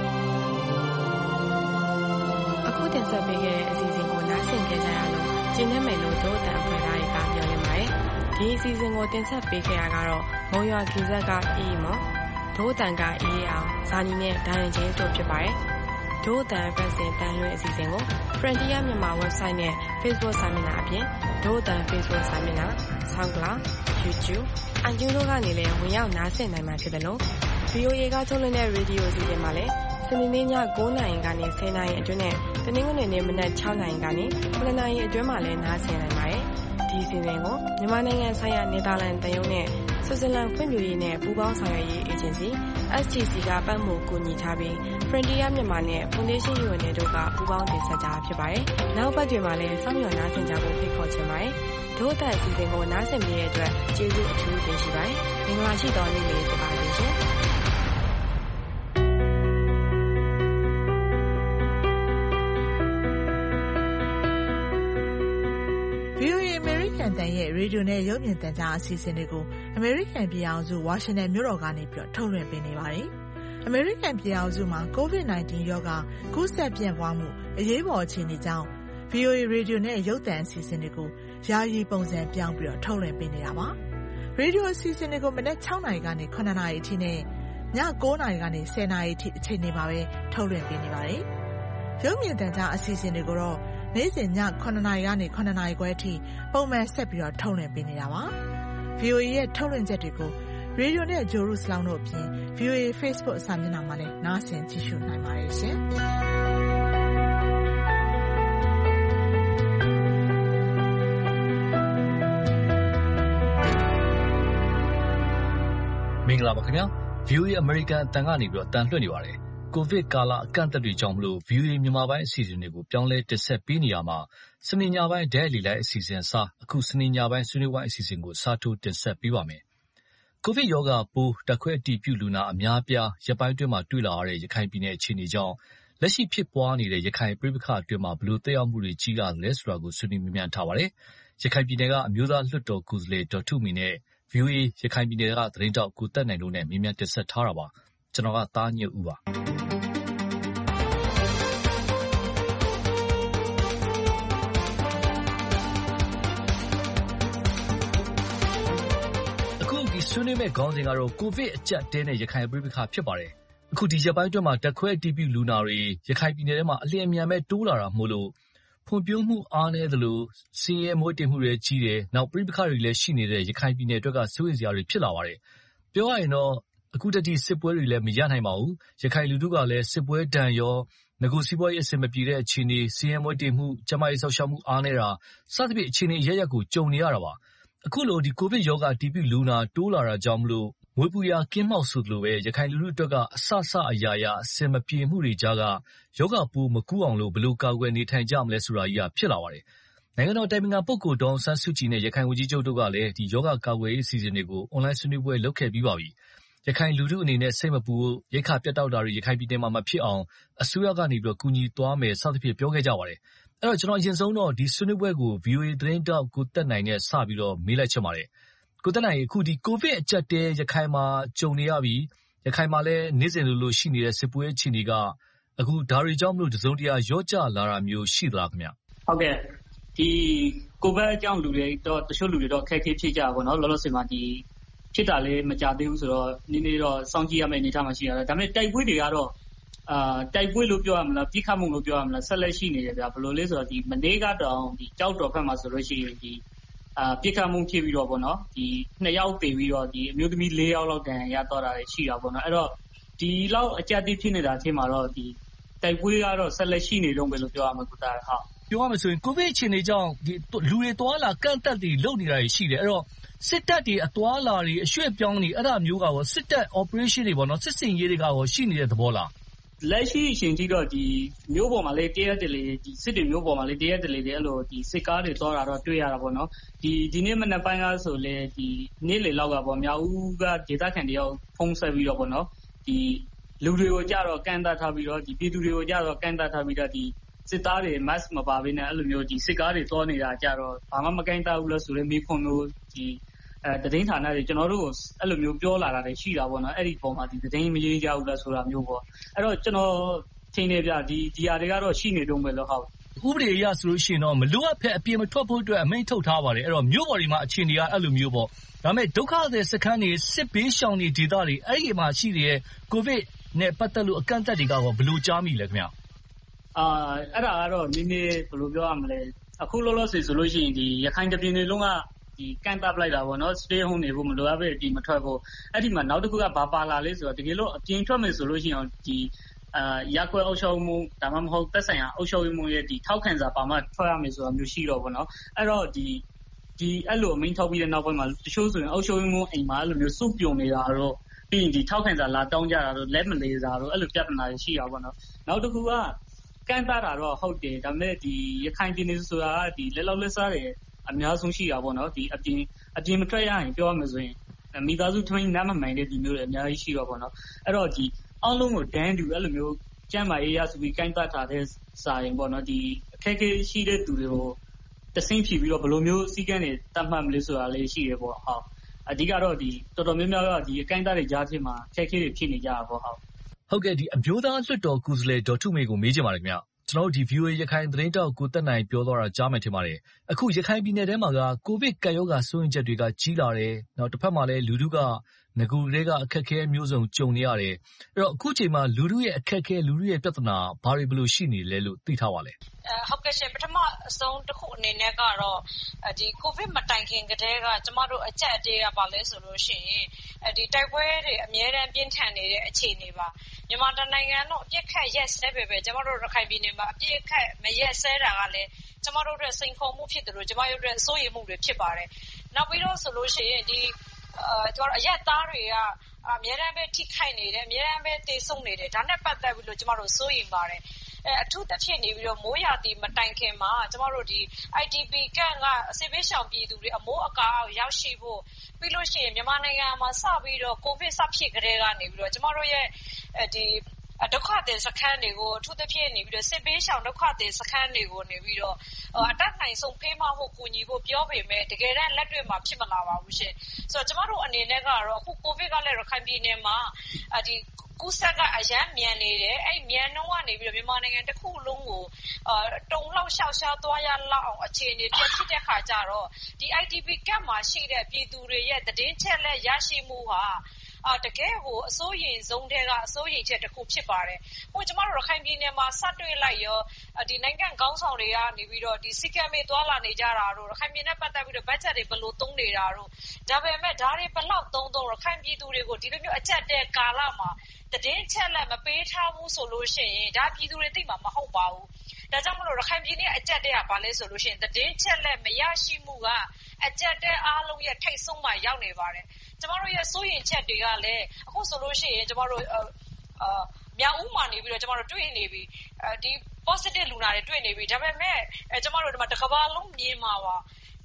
အခုတင်ဆက်ပေးခဲ့တဲ့အစီအစဉ်ကိုနားဆင်ကြကြရလို့ကျင်းနေမယ်လို့တို့အတန်ဖွဲ့သားတွေကပြောနေပါတယ်ဒီအစီအစဉ်ကိုတင်ဆက်ပေးခဲ့ရကတော့မုံရွာဂီဇက်ကအေးမော်တို့အတန်ကအေးအောင်ဇာနီနဲ့ဒိုင်းရင်ချင်းတို့ဖြစ်ပါတယ်တို့အတန်ဖက်စင်တန်လွင်အစီအစဉ်ကို Frontier မြန်မာ website နဲ့ Facebook စာမျက်နှာအပြင်တို့အတန် Facebook စာမျက်နှာ SoundCloud YouTube အန်ဂျူတို့ကနေလည်းဝင်ရောက်နားဆင်နိုင်မှာဖြစ်တယ်လို့ VOA ကထုတ်လွှင့်တဲ့ရေဒီယိုအစီအစဉ်မှာလည်းစနေနေ့ည9:00 နာရီကနေ10:00 နာရီအတွင်းနဲ့တနင်္ဂနွေနေ့မနက်6:00 နာရီကနေ9:00 နာရီအတွင်းမှာလည်းနားဆင်နိုင်ပါတယ်ဒီအစီအစဉ်ကိုမြန်မာနိုင်ငံဆိုင်ရာနယ်သာလန်တရုံနဲ့ဆွစ်ဇာလန်ဖွံ့ဖြိုးရေးနဲ့ပူးပေါင်းဆောင်ရွက်ရေးအေဂျင်စီ STC ကပတ်မှုကူညီထားပြီး Frontier မြန်မာနဲ့ Foundation UN တို့ကပူးပေါင်းတင်ဆက်ကြဖြစ်ပါတယ်နောက်ပတ်တွေမှာလည်းစောင့်မျှော်နားဆင်ကြဖို့ဖိတ်ခေါ်ချင်ပါတယ်တို့အတန်အစီအစဉ်ကိုနားဆင်နေတဲ့အတွက်ကျေးဇူးအထူးတင်ရှိပါတယ်။မင်္ဂလာရှိတော်နေ့လေးဖြစ်ပါစေရှင်။ VOA American တန်ရဲ့ရေဒီယိုနဲ့ရုပ်မြင်သံကြားအစီအစဉ်တွေကို American ပြည်အောင်စု Washington မြို့တော်ကနေပြီးတော့ထုတ်လွှင့်ပေးနေပါတယ်။ American ပြည်အောင်စုမှာ COVID-19 ရောဂါကူးစက်ပြန့်ပွားမှုအရေးပေါ်အခြေအနေကြောင့် VOA ရေဒီယိုနဲ့ရုပ်သံအစီအစဉ်တွေကိုယာယီပုံစံပြောင်းပြီးတော့ထုတ်လွှင့်ပေးနေတာပါ။ရေဒီယိုအစီအစဉ်တွေကိုမနက်6:00 နာရီကနေ9:00 နာရီအထိနဲ့ည9:00 နာရီကနေ10:00 နာရီအထိအချိန်တွေမှာပဲထုတ်လွှင့်ပေးနေပါတယ်။ရုပ်မြင်သံကြားအစီအစဉ်တွေကိုတော့နေ့စဉ်ည9:00 နာရီကနေ9:00 နာရီခွဲအထိပုံမှန်ဆက်ပြီးတော့ထုတ်လွှင့်ပေးနေတာပါ။ VOA ရဲ့ထုတ်လွှင့်ချက်တွေကိုရေဒီယိုနဲ့ဂျိုရုစလောင်းတို့အပြင် VOA Facebook စာမျက်နှာမှာလည်းနားဆင်ကြည့်ရှုနိုင်ပါတယ်ရှင်။မင်္ဂလာပါခင်ဗျာ VOA American အတန်ကနေပြီးတော့အတန်လွှင့်နေပါတယ်ကိုဗစ်ကာလအကန့်အသတ်တွေကြောင့်မလို့ VOA မြန်မာပိုင်းအစီအစဉ်တွေကိုပြောင်းလဲတင်ဆက်ပေးနေရမှာစနေညပိုင်းဒဲလီလိုက်အစီအစဉ်အစားအခုစနေညပိုင်းဆွေးနွေးပွဲအစီအစဉ်ကိုစားထိုးတင်ဆက်ပေးပါမယ်ကိုဗစ်ရောဂါပိုးတက်ခွဲအတည်ပြုလူနာအများပြားရပ်ပိုင်းတွင်းမှာတွေ့လာရတဲ့ရခိုင်ပြည်နယ်အခြေအနေကြောင့်လက်ရှိဖြစ်ပွားနေတဲ့ရခိုင်ပြည်ပခါအတွင်းမှာဘလို့တက်ရောက်မှုတွေကြီးလာလဲဆိုတာကိုဆွေးနွေးမြန်းထားပါတယ်ရခိုင်ပြည်နယ်ကအမျိုးသားလွှတ်တော်ကိုယ်စားလှယ်ဒေါ်ထုမီနဲ့VOA ရခိုင်ပြည်နယ်ကသတင်းတောက်ကိုတက်နိုင်လို့နဲ့မြင်းမြန်းတင်ဆက်ထားတာပါကျွန်တော်ကသားညွတ်ဦးပါအခုဒီဆွေးနွေးမဲ့ခေါင်းစဉ်ကတော့ကိုဗစ်အကျပ်တဲနဲ့ရခိုင်ပြည်ပခါဖြစ်ပါတယ်အခုဒီရက်ပိုင်းအတွင်းမှာတက်ခွဲအတည်ပြုလူနာတွေရခိုင်ပြည်နယ်ထဲမှာအလျင်အမြန်ပဲတိုးလာတာမို့လို့ဖွံ့ဖြိုးမှုအားနည်းသလိုစည်ရဲမွေးတင်မှုတွေကြီးတယ်နောက်ပြည်ပခါတွေလည်းရှိနေတဲ့ရခိုင်ပြည်နယ်အတွက်ကစိုးရိမ်စရာတွေဖြစ်လာပါတယ်ပြောရရင်တော့အခုတတိစစ်ပွဲတွေလည်းမရနိုင်ပါဘူးရခိုင်လူထုကလည်းစစ်ပွဲဒဏ်ရောငကိုစီးပွားရေးအဆင်မပြေတဲ့အခြေအနေစည်ရဲမွေးတင်မှုကျန်းမာရေးဆောက်ရှောက်မှုအားနည်းတာစသဖြင့်အခြေအနေရရက်ကိုကြုံနေရတာပါအခုလိုဒီကိုဗစ်ရောဂါအတည်ပြုလူနာတိုးလာတာကြောင့်မလို့မွေးပူရာကင်းမောက်ဆိုသလိုပဲရခိုင်လူထုအတွက်ကအဆအရာရာအဆင်မပြေမှုတွေကြားကယောဂပိုးမကူးအောင်လို့ဘယ်လိုကာကွယ်နေထိုင်ကြမလဲဆိုတာကြီးကဖြစ်လာပါတယ်နိုင်ငံတော်တိုင်ပင်ခံပုဂ္ဂိုလ်ဒေါအောင်ဆန်းစုကြည်နဲ့ရခိုင်ဝန်ကြီးချုပ်တို့ကလည်းဒီယောဂကာကွယ်ရေးအစီအစဉ်တွေကိုအွန်လိုင်းဆွေးနွေးပွဲလုပ်ခဲ့ပြီးပါပြီရခိုင်လူထုအနေနဲ့စိတ်မပူဖို့ရိက္ခာပြတ်တောက်တာတွေရခိုင်ပြည်နယ်မှာမဖြစ်အောင်အစိုးရကနေပြီးတော့ကူညီသွားမယ်စသဖြင့်ပြောခဲ့ကြပါတယ်အဲ့တော့ကျွန်တော်အရင်ဆုံးတော့ဒီဆွေးနွေးပွဲကို VOA သတင်းတောက်ကိုတက်နိုင်နဲ့စပြီးတော့မေးလိုက်ချင်ပါတယ်ကိုသက်နိုင်အခုဒီကိုဗစ်အကျပ်တဲရခိုင်မှာကြုံနေရပြီရခိုင်မှာလည်းနေ့စဉ်လိုရှိနေတဲ့စစ်ပွဲအခြေအနေကအခုဒါတွေကြောင့်မလို့တစုံတရာရော့ကျလာတာမျိုးရှိသလားခင်ဗျဟုတ်ကဲ့ဒီကိုဗစ်အကြောင်းလူတွေတော့တချို့လူတွေတော့ခက်ခဲဖြစ်ကြပါတော့လောလောဆယ်မှာဒီဖြစ်တာလည်းမကြသေးဘူးဆိုတော့နည်းနည်းတော့စောင့်ကြည့်ရမယ့်အနေအထားမှာရှိရတယ်ဒါပေမဲ့တိုက်ပွဲတွေကတော့တိုက်ပွဲလို့ပြောရမလားပြစ်ခတ်မှုလို့ပြောရမလားဆက်လက်ရှိနေတယ်ဗျာဘယ်လိုလဲဆိုတော့ဒီမနေ့ကတောင်ဒီကြောက်တော်ဖက်မှာဆိုလို့ရှိရင်ဒီပြစ်ခတ်မှုဖြစ်ပြီးတော့ပေါ့နော်ဒီ2ယောက်တည်ပြီးတော့ဒီအမျိုးသမီး4ယောက်လောက်တန်ရတော့တာရှိတာပေါ့နော်အဲ့တော့ဒီလောက်အကြက်တိဖြစ်နေတာအချိန်မှာတော့ဒီတိုက်ပွဲကတော့ဆက်လက်ရှိနေတော့ပဲလို့ပြောရမှာကိုတာဟုတ်ပြောရမယ်ဆိုရင်ကိုဗစ်အခြေအနေကြောင့်ဒီလူတွေသွားလာကန့်သက်တွေလုပ်နေတာရှိတယ်အဲ့တော့စစ်တပ်တွေအသွားလာတွေအရွှေ့ပြောင်းတွေအဲ့ဒါမျိုးကရောစစ်တပ် operation တွေပေါ့နော်စစ်စင်ရေးတွေကရောရှိနေတဲ့သဘောလားလက်ရှိအချိန်ထိတော့ဒီမျိုးပေါ်မှာလေတရက်တလေဒီစစ်တွေမျိုးပေါ်မှာလေတရက်တလေအဲ့လိုဒီစစ်ကားတွေသွားတာတော့တွေ့ရတာပေါ့နော်ဒီနေ့မနက်ပိုင်းကဆိုလေဒီနေ့လေလောက်ကပေါ့မြောက်ဦးကဒေသခံတယောက်ဖုန်းဆက်ပြီးတော့ပေါ့နော်ဒီလူတွေကိုကြတော့ကန့်သတ်ထားပြီးတော့ဒီပြည်သူတွေကိုကြတော့ကန့်သတ်ထားပြီးတော့ဒီစစ်သားတွေ mask မပါဘဲနဲ့အဲ့လိုမျိုးဒီစစ်ကားတွေသွားနေတာကြတော့ဘာမှမကန့်သတ်ဘူးလို့ဆိုရင်မိခွန်မျိုးဒီသတင်းဌာနတွေကျွန်တော်တို့အဲ့လိုမျိုးပြောလာတာတွေရှိတာပေါ့နော်အဲ့ဒီပုံမှာဒီသတင်းမရေးကြဘူးလားဆိုတာမျိုးပေါ့အဲ့တော့ကျွန်တော်ထင်နေပြဒီဟာတွေကတော့ရှိနေတော့မယ်လို့ဟုတ်ဥပဒေအရဆိုလို့ရှိရင်တော့မလိုအပ်ဖက်အပြင်မထွက်ဖို့အတွက်အမိန့်ထုတ်ထားပါတယ်အဲ့တော့မြို့ပေါ်တွေမှာအခြေအနေကအဲ့လိုမျိုးပေါ့ဒါပေမဲ့ဒုက္ခသည်စခန်းတွေစစ်ဘေးရှောင်တွေဒေသတွေအဲ့ဒီမှာရှိနေတဲ့ကိုဗစ်နဲ့ပတ်သက်လို့အကန့်အသတ်တွေကရောဘယ်လိုကြားမိလဲခင်ဗျအဲ့ဒါကတော့နည်းနည်းဘယ်လိုပြောရမလဲအခုလောလောဆယ်ဆိုလို့ရှိရင်ဒီရခိုင်ပြည်နယ်လုံးကဒီကန့်တပ်လိုက်တာပေါ့နော် stay home နေဖို့မလိုအပ်ပဲဒီမထွက်ဖို့အဲ့ဒီမှာနောက်တစ်ခုကဘာပါလာလဲဆိုတော့တကယ်လို့အပြင်ထွက်မယ်ဆိုလို့ရှိရင်ဒီရက်ွက်အုပ်ချုပ်မှုဒါမှမဟုတ်သက်ဆိုင်ရာအုပ်ချုပ်မှုရဲ့ဒီထောက်ခံစာပါမှထွက်ရမယ်ဆိုတာမျိုးရှိတော့ပေါ့နော်အဲ့တော့ဒီအဲ့လိုအမိန့်ထုတ်ပြီးတဲ့နောက်ပိုင်းမှာတချို့ဆိုရင်အုပ်ချုပ်မှုအိမ်မှာအဲ့လိုမျိုးစုပြုံနေတာတော့ပြီးရင်ဒီထောက်ခံစာလာတောင်းကြတာတော့လက်မလေးစားတော့အဲ့လိုပြဿနာတွေရှိတာပေါ့နော်နောက်တစ်ခုကကန့်တာတော့ဟုတ်တယ်ဒါပေမဲ့ဒီရခိုင်ပြည်နယ်ဆိုတာကဒီလက်လောက်လက်စားတွေအများဆုံးရှိတာပေါ့နော်ဒီအပြင်မထွက်ရရင်ပြောရမယ်ဆိုရင်မိသားစုထွင်းနားမမှန်တဲ့ဒီမျိုးတွေအများကြီးရှိတော့ပေါ့နော်အဲ့တော့ဒီအောက်လုံးကိုဒန်းတူအဲ့လိုမျိုးကျမ်းမာရေးရဆိုပြီးကန့်တတ်ထားတဲ့စာရင်ပေါ့နော်ဒီအခက်အခဲရှိတဲ့သူတွေကိုတဆင့်ဖြည့်ပြီးတော့ဘယ်လိုမျိုးစီးကမ်းတွေတတ်မှတ်မလဲဆိုတာလေးရှိတယ်ပေါ့ဟုတ်အဓိကတော့ဒီတော်တော်များများကဒီအကန့်အသတ်တွေကြားထဲမှာအခက်အခဲတွေဖြစ်နေကြတာပေါ့ဟုတ်ကဲ့ဒီအမျိုးသားလွှတ်တော်ကိုယ်စားလှယ်ဒေါ်ထုမေကိုမေးချင်ပါတယ်ခင်ဗျကျွန်တော်တို့ဒီ VOA ရခိုင်သတင်းတောက်ကိုတက်နိုင်ပြောသွားတာကြားမယ်ထင်ပါတယ်အခုရခိုင်ပြည်နယ်ထဲမှာကကိုဗစ်ကပ်ရောဂါစိုးရိမ်ချက်တွေကကြီးလာတယ်နောက်တစ်ဖက်မှာလည်းလူထုကငကူတွေကအခက်အခဲမျိုးစုံကြုံနေရတယ်အဲ့တော့အခုချိန်မှာလူထုရဲ့အခက်အခဲလူထုရဲ့ပြဿနာဘာတွေဘယ်လိုရှိနေလဲလို့သိထားပါလဲဟုတ်ကဲ့ရှင်ပထမအဆုံးတစ်ခုအနေနဲ့ကတော့ဒီကိုဗစ်မတိုင်ခင်ကတည်းကကျမတို့အကြက်အတေးကပါလဲဆိုလို့ရှိရင်ဒီတိုက်ပွဲတွေအများအားပြင်းထန်နေတဲ့အခြေအနေပါမြန်မာနိုင်ငံတော့အပြစ်ခတ်ရက်စဲပဲကျမတို့ရခိုင်ပြည်နယ်မှာအပြစ်ခတ်မရက်စဲတာကလည်းကျမတို့အတွက်စိန်ခေါ်မှုဖြစ်တယ်လို့ကျမတို့အတွက်စိုးရိမ်မှုတွေဖြစ်ပါတယ်နောက်ပြီးတော့ဆိုလို့ရှိရင်ဒီကျမတို့အရက်သားတွေကအများအားပဲထိခိုက်နေတယ်အများအားပဲတေဆုံးနေတယ်ဒါနဲ့ပတ်သက်ပြီးလို့ကျမတို့စိုးရိမ်ပါတယ်အထူးသဖြင့်နေပြီးတော့မိုးရာသီမတိုင်ခင်မှာကျမတို့ဒီ IDP ကန့်ကစစ်ဘေးရှောင်ပြည်သူတွေအမိုးအကာအောက်ရောက်ရှိဖို့ပြီးလို့ရှိရင်မြန်မာနိုင်ငံမှာစပြီးတော့ကိုဗစ်စဖြစ်ကြတဲ့ကနေပြီးတော့ကျမတို့ရဲ့ဒီဒုက္ခသည်စခန်းတွေကိုအထူးသဖြင့်နေပြီးတော့စစ်ဘေးရှောင်ဒုက္ခသည်စခန်းတွေကိုနေပြီးတော့အတတ်နိုင်ဆုံးဖေးမဖို့ကူညီဖို့ပြောပေမဲ့တကယ်တမ်းလက်တွေ့မှာဖြစ်မလာပါဘူးရှင်ဆိုတော့ကျမတို့အနေနဲ့ကတော့အခုကိုဗစ်ကလည်းရခိုင်ပြည်နယ်မှာဒီကူးစက်ကအရန်မြန်နေတယ်အဲ့မြန်နှုန်းကနေပြီးတော့မြန်မာနိုင်ငံတစ်ခုလုံးကိုတုံလောက်ရှောက်ရှားသွားရလောက်အောင်အခြေအနေဖြစ်တဲ့ခါကျတော့ဒီ IDP ကပ်မှာရှိတဲ့ပြည်သူတွေရဲ့သတင်းချက်လက်ရရှိမှုဟာတကယ်ကိုအစိုးရိမ်ဆုံးတဲ့ကအစိုးရိမ်ချက်တစ်ခုဖြစ်ပါတယ်။ဟိုကျမတို့ရခိုင်ပြည်နယ်မှာစတွေ့လိုက်ရောဒီနိုင်ငံခေါင်းဆောင်တွေကနေပြီးတော့ဒီစီကံမေသွားလာနေကြတာတို့ရခိုင်ပြည်နယ်ပတ်သက်ပြီးတော့ဘတ်ဂျက်တွေဘယ်လိုသုံးနေတာတို့ဒါပေမဲ့ဒါတွေဘယ်လောက်သုံးရခိုင်ပြည်သူတွေကိုဒီလိုမျိုးအကြက်တဲ့ကာလမှာသတင်းချက်လက်မပေးထားဘူးဆိုလို့ရှိရင်ဒါပြည်သူတွေသိမှာမဟုတ်ပါဘူး။ဒါကြောင့်မလို့ရခိုင်ပြည်နယ်အကြက်တဲ့ကဘာလဲဆိုလို့ရှိရင်သတင်းချက်လက်မရရှိမှုကအကြက်တဲ့အားလုံးရဲ့ထိတ်ဆုံးမှရောက်နေပါတယ်။ကျမတို့ရဲ့စိုးရိမ်ချက်တွေကလည်းအခုဆိုလို့ရှိရင်ကျမတို့မြောက်ဦးမှာနေပြီးတော့ကျမတို့တွေ့နေပြီဒီ positive လူနာတွေတွေ့နေပြီဒါပေမဲ့ကျမတို့ဒီမှာတစ်ကမ္ဘာလုံးမြင်မှာပါဒီ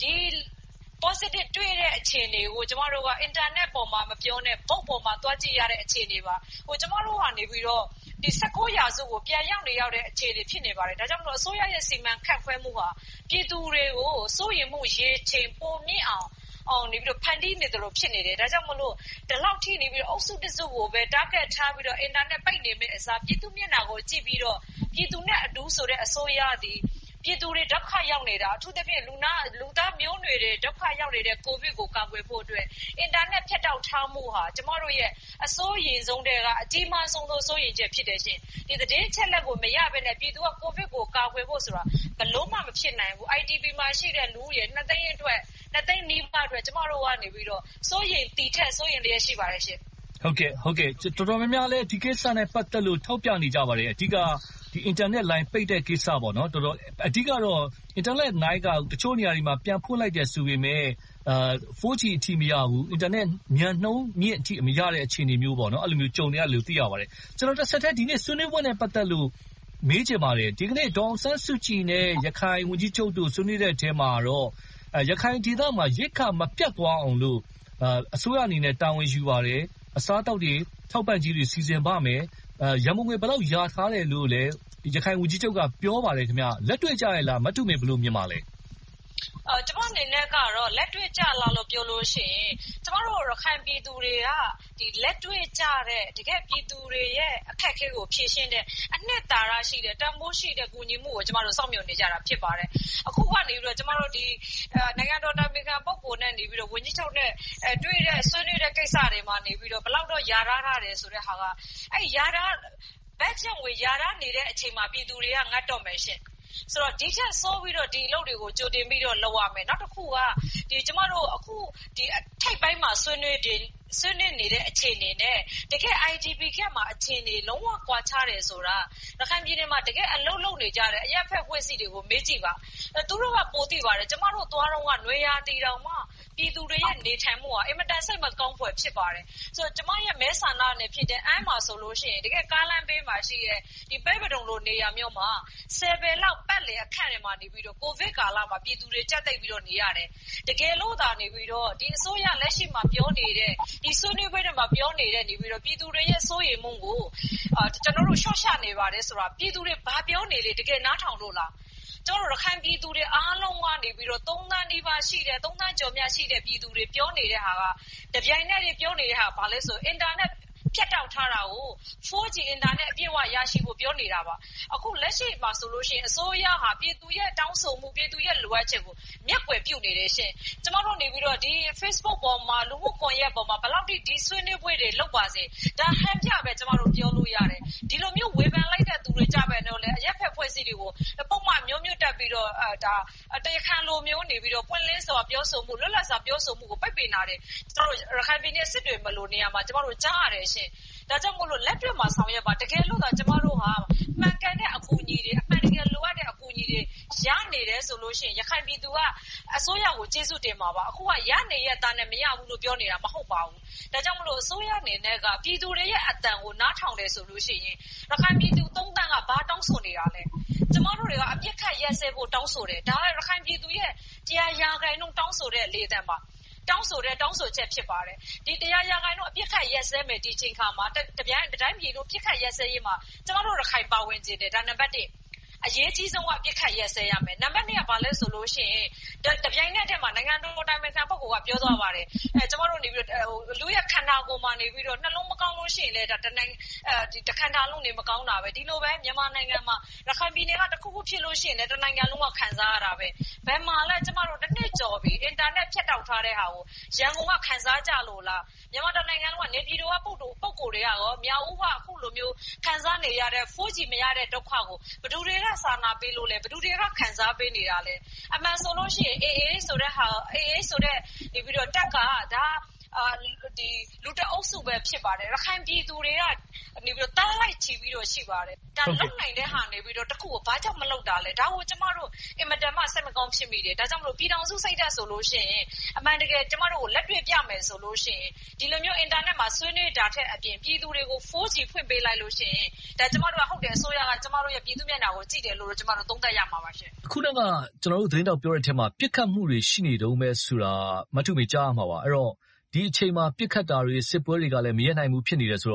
positive တွေ့တဲ့အခြေအနေကိုကျမတို့က internet ပေါ်မှာမပြောနဲ့ဘုတ်ပေါ်မှာတွားကြည့်ရတဲ့အခြေအနေပါဟိုကျမတို့ကနေပြီးတော့ဒီ19ရာစုကိုပြန်ရောက်နေရောက်တဲ့အခြေအနေဖြစ်နေပါတယ်ဒါကြောင့်မလို့အစိုးရရဲ့စီမံခန့်ခွဲမှုဟာပြည်သူတွေကိုစိုးရိမ်မှုရေချိန်ပိုမြင့်အောင်ဖန်တီးနေတယ်လို့ဖြစ်နေတယ်ဒါကြောင့်မလို့ဒီလောက်ထိနေပြီးတော့အုပ်စုတစုကိုပဲ target ထားပြီးတော့ internet ပိတ်နေမယ့်အစားပြည်သူမျက်နှာကိုကြည့်ပြီးတော့ပြည်သူနဲ့အတူဆိုတဲ့အစိုးရသည်ပြည်သူတွေဒုက္ခရောက်နေတာအထူးသဖြင့်လူသားမျိုးနွယ်တွေဒုက္ခရောက်နေတဲ့ကိုဗစ်ကိုကာကွယ်ဖို့အတွက်အင်တာနက်ဖြတ်တောက်ထားမှုဟာကျမတို့ရဲ့အစိုးရဆုံးတွေကအကြီးမားဆုံးသောစိုးရိမ်ချက်ဖြစ်တယ်ရှင်ဒီသတင်းချက်လက်ကိုမရဘဲနဲ့ပြည်သူကကိုဗစ်ကိုကာကွယ်ဖို့ဆိုတာဘလို့မှမဖြစ်နိုင်ဘူး IDP မှာရှိတဲ့လူတွေ2သိန်းအတွက်2သိန်းနီးပါးအတွက်ကျမတို့ကနေပြီးတော့စိုးရိမ်တီထက်စိုးရိမ်လျက်ရှိပါတယ်ရှင်ဟုတ်ကဲ့တော်တော်များများလည်းဒီကိစ္စနဲ့ပတ်သက်လို့ထောက်ပြနေကြပါတယ်အဓိကဒီ internet line ပိတ်တဲ့ကိစ္စပေါ့နော်တော်တော်အဓိကတော့ internet line ကတချို့နေရာတွေမှာပြန်ဖွင့်လိုက်တယ်ဆိုပေမဲ့4G အထိမရဘူး internet မြန်နှုန်းမြင့်အထိမရတဲ့အခြေအနေမျိုးပေါ့နော်အဲ့လိုမျိုးကြုံနေရလို့သိရပါတယ်ကျွန်တော်တစ်ဆက်တည်းဒီနေ့ဆွေးနွေးပွဲနဲ့ပတ်သက်လို့မေးချင်ပါတယ်ဒီကနေ့ဒေါအောင်ဆန်းစုကြည်နဲ့ရခိုင်ဝန်ကြီးချုပ်တို့ဆွေးနွေးတဲ့အထဲမှာတော့ရခိုင်ဒေသမှာရိက္ခာမပြတ်သွားအောင်လို့အစိုးရအနေနဲ့တာဝန်ယူပါတယ်အစားအသောက်တွေထောက်ပံ့ကြီးတွေစီစဉ်ပါမယ်ရန်ကုန်ငွေဘယ်လောက်ယာထားတယ်လို့လည်းရခိုင်ဝန်ကြီးချုပ်ကပြောပါတယ်ခင်ဗျလက်တွေ့ကြရလားမတူမေဘယ်လိုမြင်ပါလဲကျမအနေနဲ့ကတော့လက်တွေ့ကြလာလို့ပြောလို့ရှိရင်ကျမတို့ရခိုင်ပြည်သူတွေကဒီလက်တွေ့ကြတဲ့တကယ်ပြည်သူတွေရဲ့အခက်အခဲကိုဖြေရှင်းတဲ့အနှစ်သာရရှိတဲ့တန်ဖိုးရှိတဲ့ကူညီမှုကိုကျမတို့စောင့်မျှော်နေကြတာဖြစ်ပါတယ်အခုကနေပြီးတော့ကျမတို့ဒီနိုင်ငံတော်တာဝန်ခံပုဂ္ဂိုလ်နဲ့နေပြီးတော့ဝန်ကြီးချုပ်နဲ့တွေ့တဲ့ဆွေးနွေးတဲ့ကိစ္စတွေမှာနေပြီးတော့ဘယ်လောက်တော့ယာထားတယ်ဆိုတဲ့ဟာကအဲ့ယာထားဘက်ချက်ငွေယာထားနေတဲ့အချိန်မှာပြည်သူတွေကငတ်တော့မယ်ရှင်ဆိုတော့ဒီချက်ဆိုးပြီးတော့ဒီအလုပ်တွေကိုကြိုတင်ပြီးတော့လုပ်ရမယ်နောက်တစ်ခုကဒီကျမတို့အခုဒီထိုက်ပိုင်းမှာဆွေးနွေးနေတဲ့အခြေအနေနဲ့တကယ် IDP ကမှာအခြေအနေလုံးဝကွာခြားတယ်ဆိုတာရခိုင်ပြည်နယ်မှာတကယ်အလုပ်လုပ်နေကြတဲ့အရက်ဖက်ဖွဲ့စည်းတွေကိုမေးကြည့်ပါသူတို့ကပိုသိပါတယ်ကျမတို့သွားတော့ကနွေရာတီတောင်မှပြည်သူတွေရဲ့နေထိုင်မှုဟာအင်မတန်စိတ်မကောင်းဖွယ်ဖြစ်ပါတယ်ဆိုတော့ကျမရဲ့မဲဆန္ဒနဲ့ဖြစ်တဲ့အမ်းမှာဆိုလို့ရှိရင်တကယ်ကားလမ်းဘေးမှာရှိတဲ့ဒီပဲပဒုံလိုနေရာမျိုးမှာ7လောက်ပတ်လေအခန့်တွေမှာနေပြီးတော့ကိုဗစ်ကာလမှာပြည်သူတွေကြက်တိတ်ပြီးတော့နေရတယ်တကယ်လို့သာနေပြီးတော့ဒီအစိုးရလက်ရှိမှာပြောနေတဲ့ဒီဆွေးနွေးပွဲတွေမှာပြောနေတဲ့နေပြီးတော့ပြည်သူတွေရဲ့စိုးရိမ်မှုကိုကျွန်တော်တို့ရှော့ချနေပါတယ်ဆိုတာပြည်သူတွေဘာပြောနေလေတကယ်နားထောင်လို့လားကျွန်တော်ရခိုင်ပြည်သူတွေအားလုံးကနေပြီးတော့3သန်းနီးပါးရှိတယ်3သန်းကျော်မြတ်ရှိတဲ့ပြည်သူတွေပြောနေတဲ့ဟာကတပြိုင်နက်တည်းပြောနေတဲ့ဟာဘာလဲဆိုအင်တာနက်ဖြတ်တောက်ထားတာကို 4G အင်တာနက်အပြည့်အဝရရှိဖို့ပြောနေတာပါအခုလက်ရှိမှာဆိုလို့ရှိရင်အစိုးရဟာပြည်သူရဲ့တောင်းဆိုမှုပြည်သူရဲ့လိုအပ်ချက်ကိုမျက်ကွယ်ပြုနေတယ်ရှင်ကျမတို့နေပြီးတော့ဒီ Facebook ပေါ်မှာလူမှုကွန်ရက်ပေါ်မှာဘယ်လောက်ထိဒီဆွေးနွေးပွဲတွေလုပ်ပါစေဒါဟန်ပြပဲကျမတို့ပြောလို့ရတယ်ဒီလိုမျိုးဝေဖန်လိုက်တဲ့သူတွေကြပဲတော့လေအရက်ဖက်ဖွဲ့စည်းတွေကိုပုံမှန်မျိုးတက်ပြီးတော့ဒါတရားခံလိုမျိုးနေပြီးတော့ပွင့်လင်းစွာပြောဆိုမှုလွတ်လပ်စွာပြောဆိုမှုကိုပိတ်ပင်တာတယ်ကျမတို့ရခိုင်ပြည်နယ်စစ်တွေမလို့နေရာမှာကျမတို့ကြားရတယ်ရှင်ဒါကြောင့်မို့လို့လက်တွေ့မှာဆောင်ရွက်ပါတကယ်လို့သာကျမတို့ဟာမှန်ကန်တဲ့အကူအညီတွေအမှန်တကယ်လိုအပ်တဲ့အကူအညီတွေရနေတယ်ဆိုလို့ရှိရင်ရခိုင်ပြည်သူကအစိုးရကိုကျေးဇူးတင်ပါပါအခုကရနေရတာနဲ့မရဘူးလို့ပြောနေတာမဟုတ်ပါဘူးဒါကြောင့်မလို့အစိုးရအနေနဲ့ကပြည်သူတွေရဲ့အတန်ကိုနားထောင်တယ်ဆိုလို့ရှိရင်ရခိုင်ပြည်သူ3တန်းကဘာတောင်းဆိုနေတာလဲကျမတို့တွေကအပြစ်ခတ်ရက်စဲဖို့တောင်းဆိုတယ်ဒါကရခိုင်ပြည်သူရဲ့100%တောင်းဆိုတဲ့လေတံပါတောင်းဆိုချက်ဖြစ်ပါတယ်ဒီ100%အပြစ်ခတ်ရက်စဲမယ်ဒီချိန်ခါမှာတတိုင်းပြည်လို့ပြစ်ခတ်ရက်စဲရေးမှာကျမတို့ရခိုင်ပါဝင်ခြင်းတယ်ဒါနံပါတ်1အရေးကြီးဆုံးကပြစ်ခတ်ရက်စဲရမယ်နံပါတ်2ကဘာလဲဆိုလို့ရှိရင်တပြိုင်နက်တည်းမှာနိုင်ငံတော်တိုင်ပင်ခံပုဂ္ဂိုလ်ကပြောသွားပါတယ်ကျမတို့နေပြီးတော့လူရဲ့ခန္ဓာကိုယ်မှာနေပြီးတော့နှလုံးမကောင်းလို့ရှိရင်လည်းဒါဒီခန္ဓာလုံးနေမကောင်းတာပဲဒီလိုပဲမြန်မာနိုင်ငံမှာရခိုင်ပြည်နယ်ကတခုခုဖြစ်လို့ရှိရင်လည်းတနိုင်ငံလုံးကခံစားရတာပဲဘယ်မှာလဲကျမတို့တစ်နှစ်ကျော်ပြီးအင်တာနက်ဖြတ်တောက်ထားတဲ့ဟာကိုရန်ကုန်ကခံစားကြလို့လားမြန်မာနိုင်ငံလုံးကနေပြည်တော်ကပုဂ္ဂိုလ်တွေကရောမြောက်ဦးကအခုလိုမျိုးခံစားနေရတဲ့ 4G မရတဲ့ဒုက္ခကိုဘယ်သူတွေကစာနာပေးလို့လဲဘယ်သူတွေကခံစားပေးနေတာလဲအမှန်ဆိုလို့ရှိရင် AA ဆိုတဲ့နေပြီးတော့တက်ကဒါဒီလူတအုပ်စုပဲဖြစ်ပါတယ်ရခိုင်ပြည်သူတွေကနေပြီးတော့တားလိုက်ချီပြီးတော့ရှိပါတယ်ဒါလုံနိုင်တဲ့ဟာနေပြီးတော့တခုကိုဘာကြောင့်မလုပ်တာလဲဒါကိုကျမတို့အင်မတန်မှစိတ်မကောင်းဖြစ်မိတယ်ဒါကြောင့်မလို့ပြည်တော်စုစိတ်ဓာတ်ဆိုလို့ရှိရင်အမှန်တကယ်ကျမတို့ကိုလက်တွေ့ပြမယ်ဆိုလို့ရှိရင်ဒီလိုမျိုးအင်တာနက်မှာဆွေးနွေးတာထက်အပြင်ပြည်သူတွေကို 4G ဖွင့်ပေးလိုက်လို့ရှိရင်ဒါကျမတို့ကဟုတ်တယ်အစိုးရကကျမတို့ရဲ့ပြည်သူမျက်နှာကိုကြည့်တယ်လို့ကျမတို့သုံးသပ်ရမှာပါရှင်ခုနကကျွန်တော်တို့သတင်းတောက်ပြောတဲ့အထက်မှာပြစ်ခတ်မှုတွေရှိနေတုန်းပဲဆိုတာမထုမေကြားရမှာပါအဲ့တော့ဒီအချိန်မှာပြစ်ခတ်တာတွေစစ်ပွဲတွေကလည်းမရနိုင်ဘူးဖြစ်နေတယ်ဆိုတော့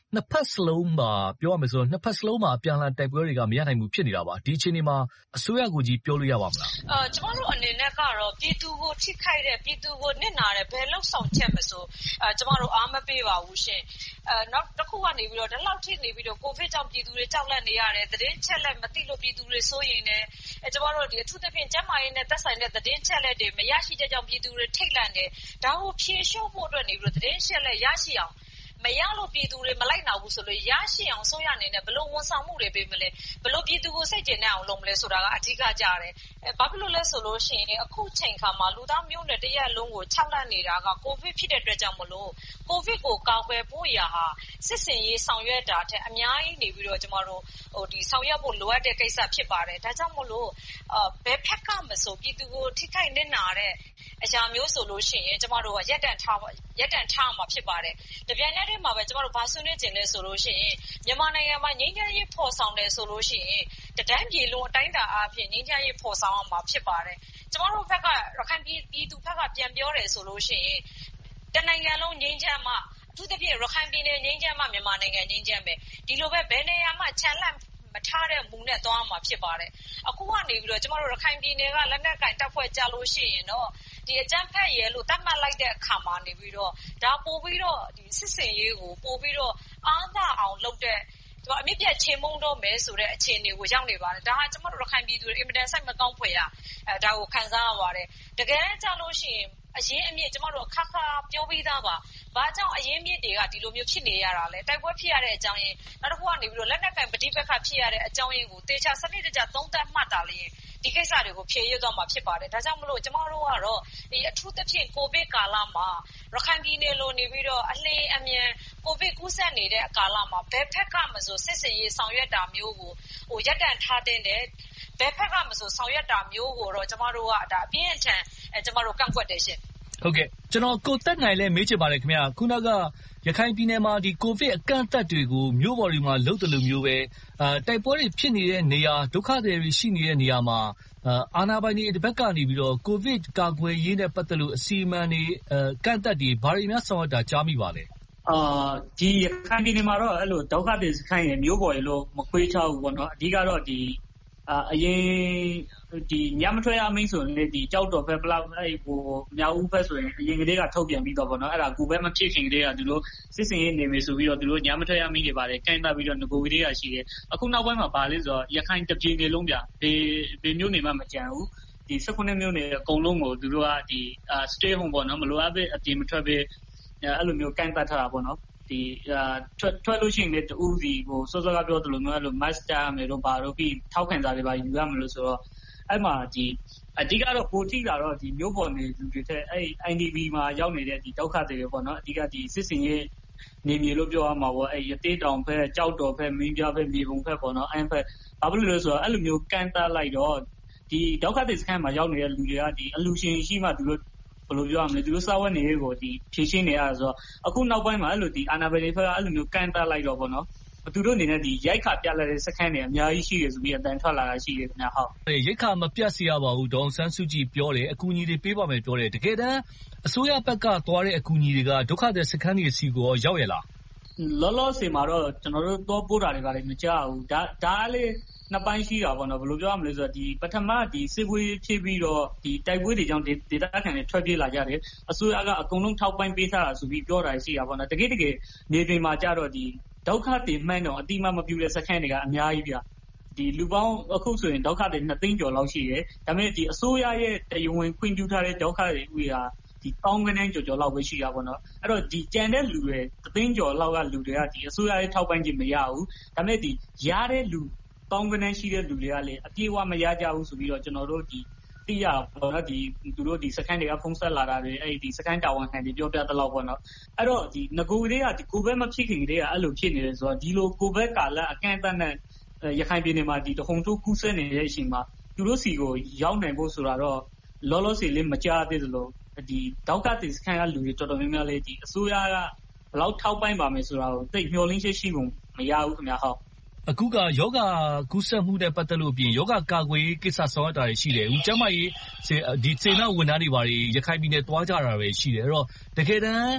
နှစ်ဖက်စလုံးမှာပြောရမယ်ဆိုတော့နှစ်ဖက်စလုံးမှာအပြန်အလှန်တိုက်ပွဲတွေကမရနိုင်ဘူးဖြစ်နေတာပါဒီအချိန်ဒီမှာအစိုးရကိုကြီးပြောလို့ရပါမလားကျမတို့အနေနဲ့ကတော့ပြည်သူကိုထိခိုက်တဲ့ပြည်သူကိုနစ်နာတဲ့ဘယ်လောက်ဆောင်ချက်မဆိုကျမတို့အားမပေးပါဘူးရှင်နောက်တစ်ခုကနေပြီးတော့ဒီလောက်ထိနေပြီးတော့ကိုဗစ်ကြောင့်ပြည်သူတွေကြောက်လန့်နေရတယ်သတင်းချက်လက်မသိလို့ပြည်သူတွေစိုးရင်လည်းကျမတို့ဒီအထူးသဖြင့်ကျန်းမာရေးနဲ့သက်ဆိုင်တဲ့သတင်းချက်လက်တွေမရရှိတဲ့ကြောင့်ပြည်သူတွေထိတ်လန့်နေဒါကိုဖြေလျှော့ဖို့အတွက်နေပြီးတော့သတင်းချက်လက်ရရှိအောင်မရလို့ပြည်သူတွေမလိုက်နိုင်ဘူးဆိုလို့ရရှိအောင်ဆိုရနေနဲ့ဘလို့ဝန်ဆောင်မှုတွေပေးမလဲဘလို့ပြည်သူကိုစိတ်ကျဉ်နေအောင်လုပ်မလဲဆိုတာကအဓိကကြတယ်ဘာဖြစ်လို့လဲဆိုလို့ရှိရင်အခုချိန်ခါမှာလူသားမျိုးနဲ့တရက်လုံးကို6လနေတာကကိုဗစ်ဖြစ်တဲ့အတွက်ကြောင့်မလို့ကိုဗစ်ကိုကာကွယ်ဖို့ရာဟာစစ်စင်ရေးဆောင်ရွက်တာတဲ့အများကြီးနေပြီးတော့ကျမတို့ဒီဆောင်ရွက်ဖို့လိုအပ်တဲ့ကိစ္စဖြစ်ပါတယ်ဒါကြောင့်မလို့ဘယ်ဖက်ကမဆိုပြည်သူကိုထိခိုက်နစ်နာတဲ့အရာမျိုးဆိုလို့ရှိရင်ကျမတို့ကရက်တန်ထားမှာဖြစ်ပါတယ်တပြိုင်နက်တည်းမှာပဲကျမတို့ဘာဆွေးနွေးကျင်လဲဆိုလို့ရှိရင်မြန်မာနိုင်ငံမှာငြိမ်းချမ်းရေးဖော်ဆောင်တယ်ဆိုလို့ရှိရင်တန်းပြည်လုံးအတိုင်းအတာအားဖြင့်ငြိမ်းချမ်းရေးဖော်ဆောင်အောင်မှာဖြစ်ပါတယ်ကျမတို့ဘက်ကရခိုင်ပြည်သူဘက်ကပြန်ပြောတယ်ဆိုလို့ရှိရင်တနိုင်ငံလုံးငြိမ်းချမ်းမှအထူးသဖြင့်ရခိုင်ပြည်နယ်ငြိမ်းချမ်းမှမြန်မာနိုင်ငံငြိမ်းချမ်းပဲဒီလိုပဲဘယ်နေရာမှချမ်းလန့်မထားတဲ့မူနဲ့သွားမှာဖြစ်ပါတယ်အခုကနေပြီးတော့ကျမတို့ရခိုင်ပြည်နယ်ကလက်နက်ကင်တပ်ဖွဲ့ကြလို့ရှိရင်တော့ဒီအကြမ်းဖက်ရဲလို့တတ်မှတ်လိုက်တဲ့အခါမှာနေပြီးတော့ဒါပို့ပြီးတော့ဒီစစ်စင်ရေးကိုပို့ပြီးတော့အားသာအောင်လုပ်တဲ့အမြင့်ပြတ်ချေမှုန်းတော့မယ်ဆိုတဲ့အခြေအနေကိုရောက်နေပါတယ်ဒါဟာကျမတို့ရခိုင်ပြည်သူတွေအင်မတန်စိတ်မကောင်းဖွယ်ရဒါကိုခံစားရပါတယ်တကယ်ကြလို့ရှိရင်အရင်အမြင့်ကျမတို့အခါခါပြောပြီးသားပါဘာကြောင့်အရင်မြင့်တွေကဒီလိုမျိုးဖြစ်နေရတာလဲတိုက်ပွဲဖြစ်ရတဲ့အကြောင်းရင်းနောက်တစ်ခုကနေပြီးတော့လက်နက်ကင်ပဋိပက္ခဖြစ်ရတဲ့အကြောင်းရင်းကိုတေချာစနစ်တကျသုံးသပ်မှတ်တာလေဒီကိစ္စတွေကိုဖြေရသွားမှာဖြစ်ပါတယ်ဒါကြောင့်မလို့ကျမတို့ကတော့ဒီအထူးသဖြင့်ကိုဗစ်ကာလမှာရခိုင်ပြည်နယ်လိုနေပြီးတော့အလင်းအမြန်ကိုဗစ်ကူးစက်နေတဲ့ကာလမှာဘယ်ဖက်ကမဆိုစစ်စင်ရေးဆောင်ရွက်တာမျိုးကိုရပ်တန့်ထားတဲ့ဘယ်ဖက်ကမဆိုဆောင်ရွက်တာမျိုးကိုတော့ကျမတို့ကဒါအပြင်းအထန်ကျမတို့ကန့်ကွက်တယ်ရှင်ဟုတ်ကဲ့ကျွန်တော်ကိုသက်နိုင်လဲမေးချင်ပါတယ်ခင်ဗျာခုနကရခိုင်ပြည်နယ်မှာဒီကိုဗစ်အကန့်အသတ်တွေကိုမြို့ပေါ်တွေမှာလုပ်တယ်လို့မျိုးပဲတိုက်ပွဲတွေဖြစ်နေတဲ့နေရာဒုက္ခသည်တွေရှိနေတဲ့နေရာမှာအာဏာပိုင်တွေတစ်ဘက်ကနေပြီးတော့ကိုဗစ်ကာကွယ်ရေးနဲ့ပတ်သက်လို့အစီအမံတွေကန့်အသတ်တွေဘာတွေများဆောင်ရွက်တာကြားမိပါလဲဒီရခိုင်ပြည်နယ်မှာတော့အဲ့လိုဒုက္ခသည်စခန်းရဲ့မြို့ပေါ်ရေလို့မခွေးချဘူးပေါ့နော်အဓိကတော့ဒီအရင်ဒီညမထွက်ရမင်းဆိုရင်လေဒီကြောက်တော်ဘက်ဘလောက်အဲ့ဟိုမြောက်ဦးဘက်ဆိုရင်အရင်ကတည်းကထုတ်ပြန်ပြီးတော့ပေါ့နော်အဲ့ဒါကိုပဲမဖြစ်ခင်ကတည်းကသူတို့စစ်စင်ရေးနေမယ်ဆိုပြီးတော့သူတို့ညမထွက်ရမင်းတွေပါတယ်ကန့်သတ်ပြီးတော့ငကိုကလေးကရှိတယ်အခုနောက်ပိုင်းမှာပါလဲဆိုတော့ရခိုင်တပြည်နယ်လုံးပြဘေမျိုးနေမှမကြံဘူးဒီ19မျိုးနေအကုန်လုံးကိုသူတို့ကဒီstay home ပေါ့နော်မလိုအပ်ပဲအပြင်မထွက်ပဲအဲ့လိုမျိုးကန့်သတ်ထားတာပေါ့နော်ဒီထွက်လို့ရှိရင်လည်းတူစီဟိုစောစောကပြောသလိုမျိုးအဲ့လို master မယ်တော့ပါတော့ပြီးထောက်ခံစာတွေပါယူရမလို့ဆိုတော့အဲ့မှာဒီအဓိကတော့ပိုထိတာတော့ဒီမျိုးပေါ်နေလူတွေတဲ့အဲ့ IDP မှာရောက်နေတဲ့ဒီဒုက္ခတွေပေါ့နော်အဓိကဒီစစ်စင်ရေးနေမြေလို့ပြောရမှာပေါ့အဲ့ရသေးတောင်ဖက်ကြောက်တော်ဖက်မင်းပြဖက်မြေပုံဖက်ပေါ့နော်အဲ့ဖက်ဘာဖြစ်လို့လဲဆိုတော့အဲ့လိုမျိုးကန်တာလိုက်တော့ဒီဒုက္ခတွေစခန်းမှာရောက်နေတဲ့လူတွေကဒီအလူရှင်ရှိမှသူတို့ဘယ်လိုပြောရမလဲသူတို့စားဝတ်နေရေးကိုဒီဖြည့်ရှင်းနေရဆိုတော့အခုနောက်ပိုင်းမှာအဲ့လိုဒီအာနာဘယ်တွေဖက်ကအဲ့လိုမျိုးကန်တာလိုက်တော့ပေါ့နော်သူတို့အနေနဲ့ဒီရိုက်ခါပြလာတဲ့စခန်းတွေအများကြီးရှိတယ်ဆိုပြီးအတန်ထွက်လာတာရှိတယ်ခင်ဗျာဟုတ်ရိတ်ခါမပြတ်စီရပါဘူးဒေါအောင်ဆန်းစုကြည်ပြောတယ်အကူအညီတွေပေးပါမယ်ပြောတယ်တကယ်တမ်းအစိုးရဘက်ကသွားတဲ့အကူအညီတွေကဒုက္ခသည်စခန်းတွေစီကိုရောက်ရလားလောလောဆယ်မှာတော့ကျွန်တော်တို့တော့ပို့တာတွေကလည်းမကြောက်ဘူးဒါလေးနှစ်ပိုင်းရှိတာပေါ့နော်ဘယ်လိုပြောရမလဲဆိုတော့ဒီပထမဒီစစ်ပွဲဖြစ်ပြီးတော့ဒီတိုက်ပွဲတွေကြောင့်ဒေသခံတွေထွက်ပြေးလာကြတယ်အစိုးရကအကုန်လုံးထောက်ပံ့ပေးထားတာဆိုပြီးပြောတာရှိတာပေါ့နော်တကယ်နေတွေမှာကြတော့ဒီဒုက္ခတွေမှန်းတော့အတိမမပြူတဲ့စခန်းတွေကအများကြီးပြဒီလူပေါင်းအခုဆိုရင်ဒုက္ခတွေ2သိန်းကျော်လောက်ရှိတယ်ဒါပေမဲ့ဒီအစိုးရရဲ့တရားဝင်ခွင့်ပြုထားတဲ့ဒုက္ခတွေဥရာဒီတောင်းကနန်းကျော်လောက်ပဲရှိတာပေါ့နော်အဲ့တော့ဒီကြံတဲ့လူတွေ3သိန်းကျော်လောက်ကလူတွေကဒီအစိုးရရဲ့ထောက်ပံ့ခြင်းမရဘူးဒါပေမဲ့ဒီရတဲ့လူတောင်းကနန်းရှိတဲ့လူတွေကလည်းအပြေအဝမရကြဘူးဆိုပြီးတော့ကျွန်တော်တို့ဒီသိရပေါ့နော်ဒီသူတို့ဒီစခန်းတွေကဖုံးဆက်လာတာတွေအဲ့ဒီစခန်းတာဝန်ခံတွေပြောပြသလောက်ပေါ့နော်အဲ့တော့ဒီငကိုတွေကဒီကိုဘက်မဖြစ်ခင်ကတည်းကအဲ့လိုဖြစ်နေတယ်ဆိုတော့ဒီလိုကိုဘက်ကာလအကန့်အသတ်နဲ့ရခိုင်ပြည်နယ်မှာဒီတဟုန်ထိုးကူးစက်နေတဲ့အချိန်မှာသူတို့စီကိုရောက်နိုင်ဖို့ဆိုတာတော့လောလောဆယ်လေးမကြားသေးသလိုဒီဒေါက်ကတိစခန်းကလူတွေတော်တော်များများလေးဒီအစိုးရကဘယ်လောက်ထောက်ပံ့ပါမယ်ဆိုတာကိုသိမျှော်လင့်ချက်ရှိကုန်မရဘူးခင်ဗျာဟုတ်အခုကယောဂကူးစက်မှုနဲ့ပတ်သက်လို့ပြင်ယောဂကာကွယ်ရေးကိစ္စဆောင်ရွက်တာတွေရှိတယ်။အခုကျမကြီးဒီစေနာဝန်ထမ်းတွေပါရခိုင်ပြည်နယ်တွားကြတာပဲရှိတယ်။အဲ့တော့တကယ်တမ်းဒီ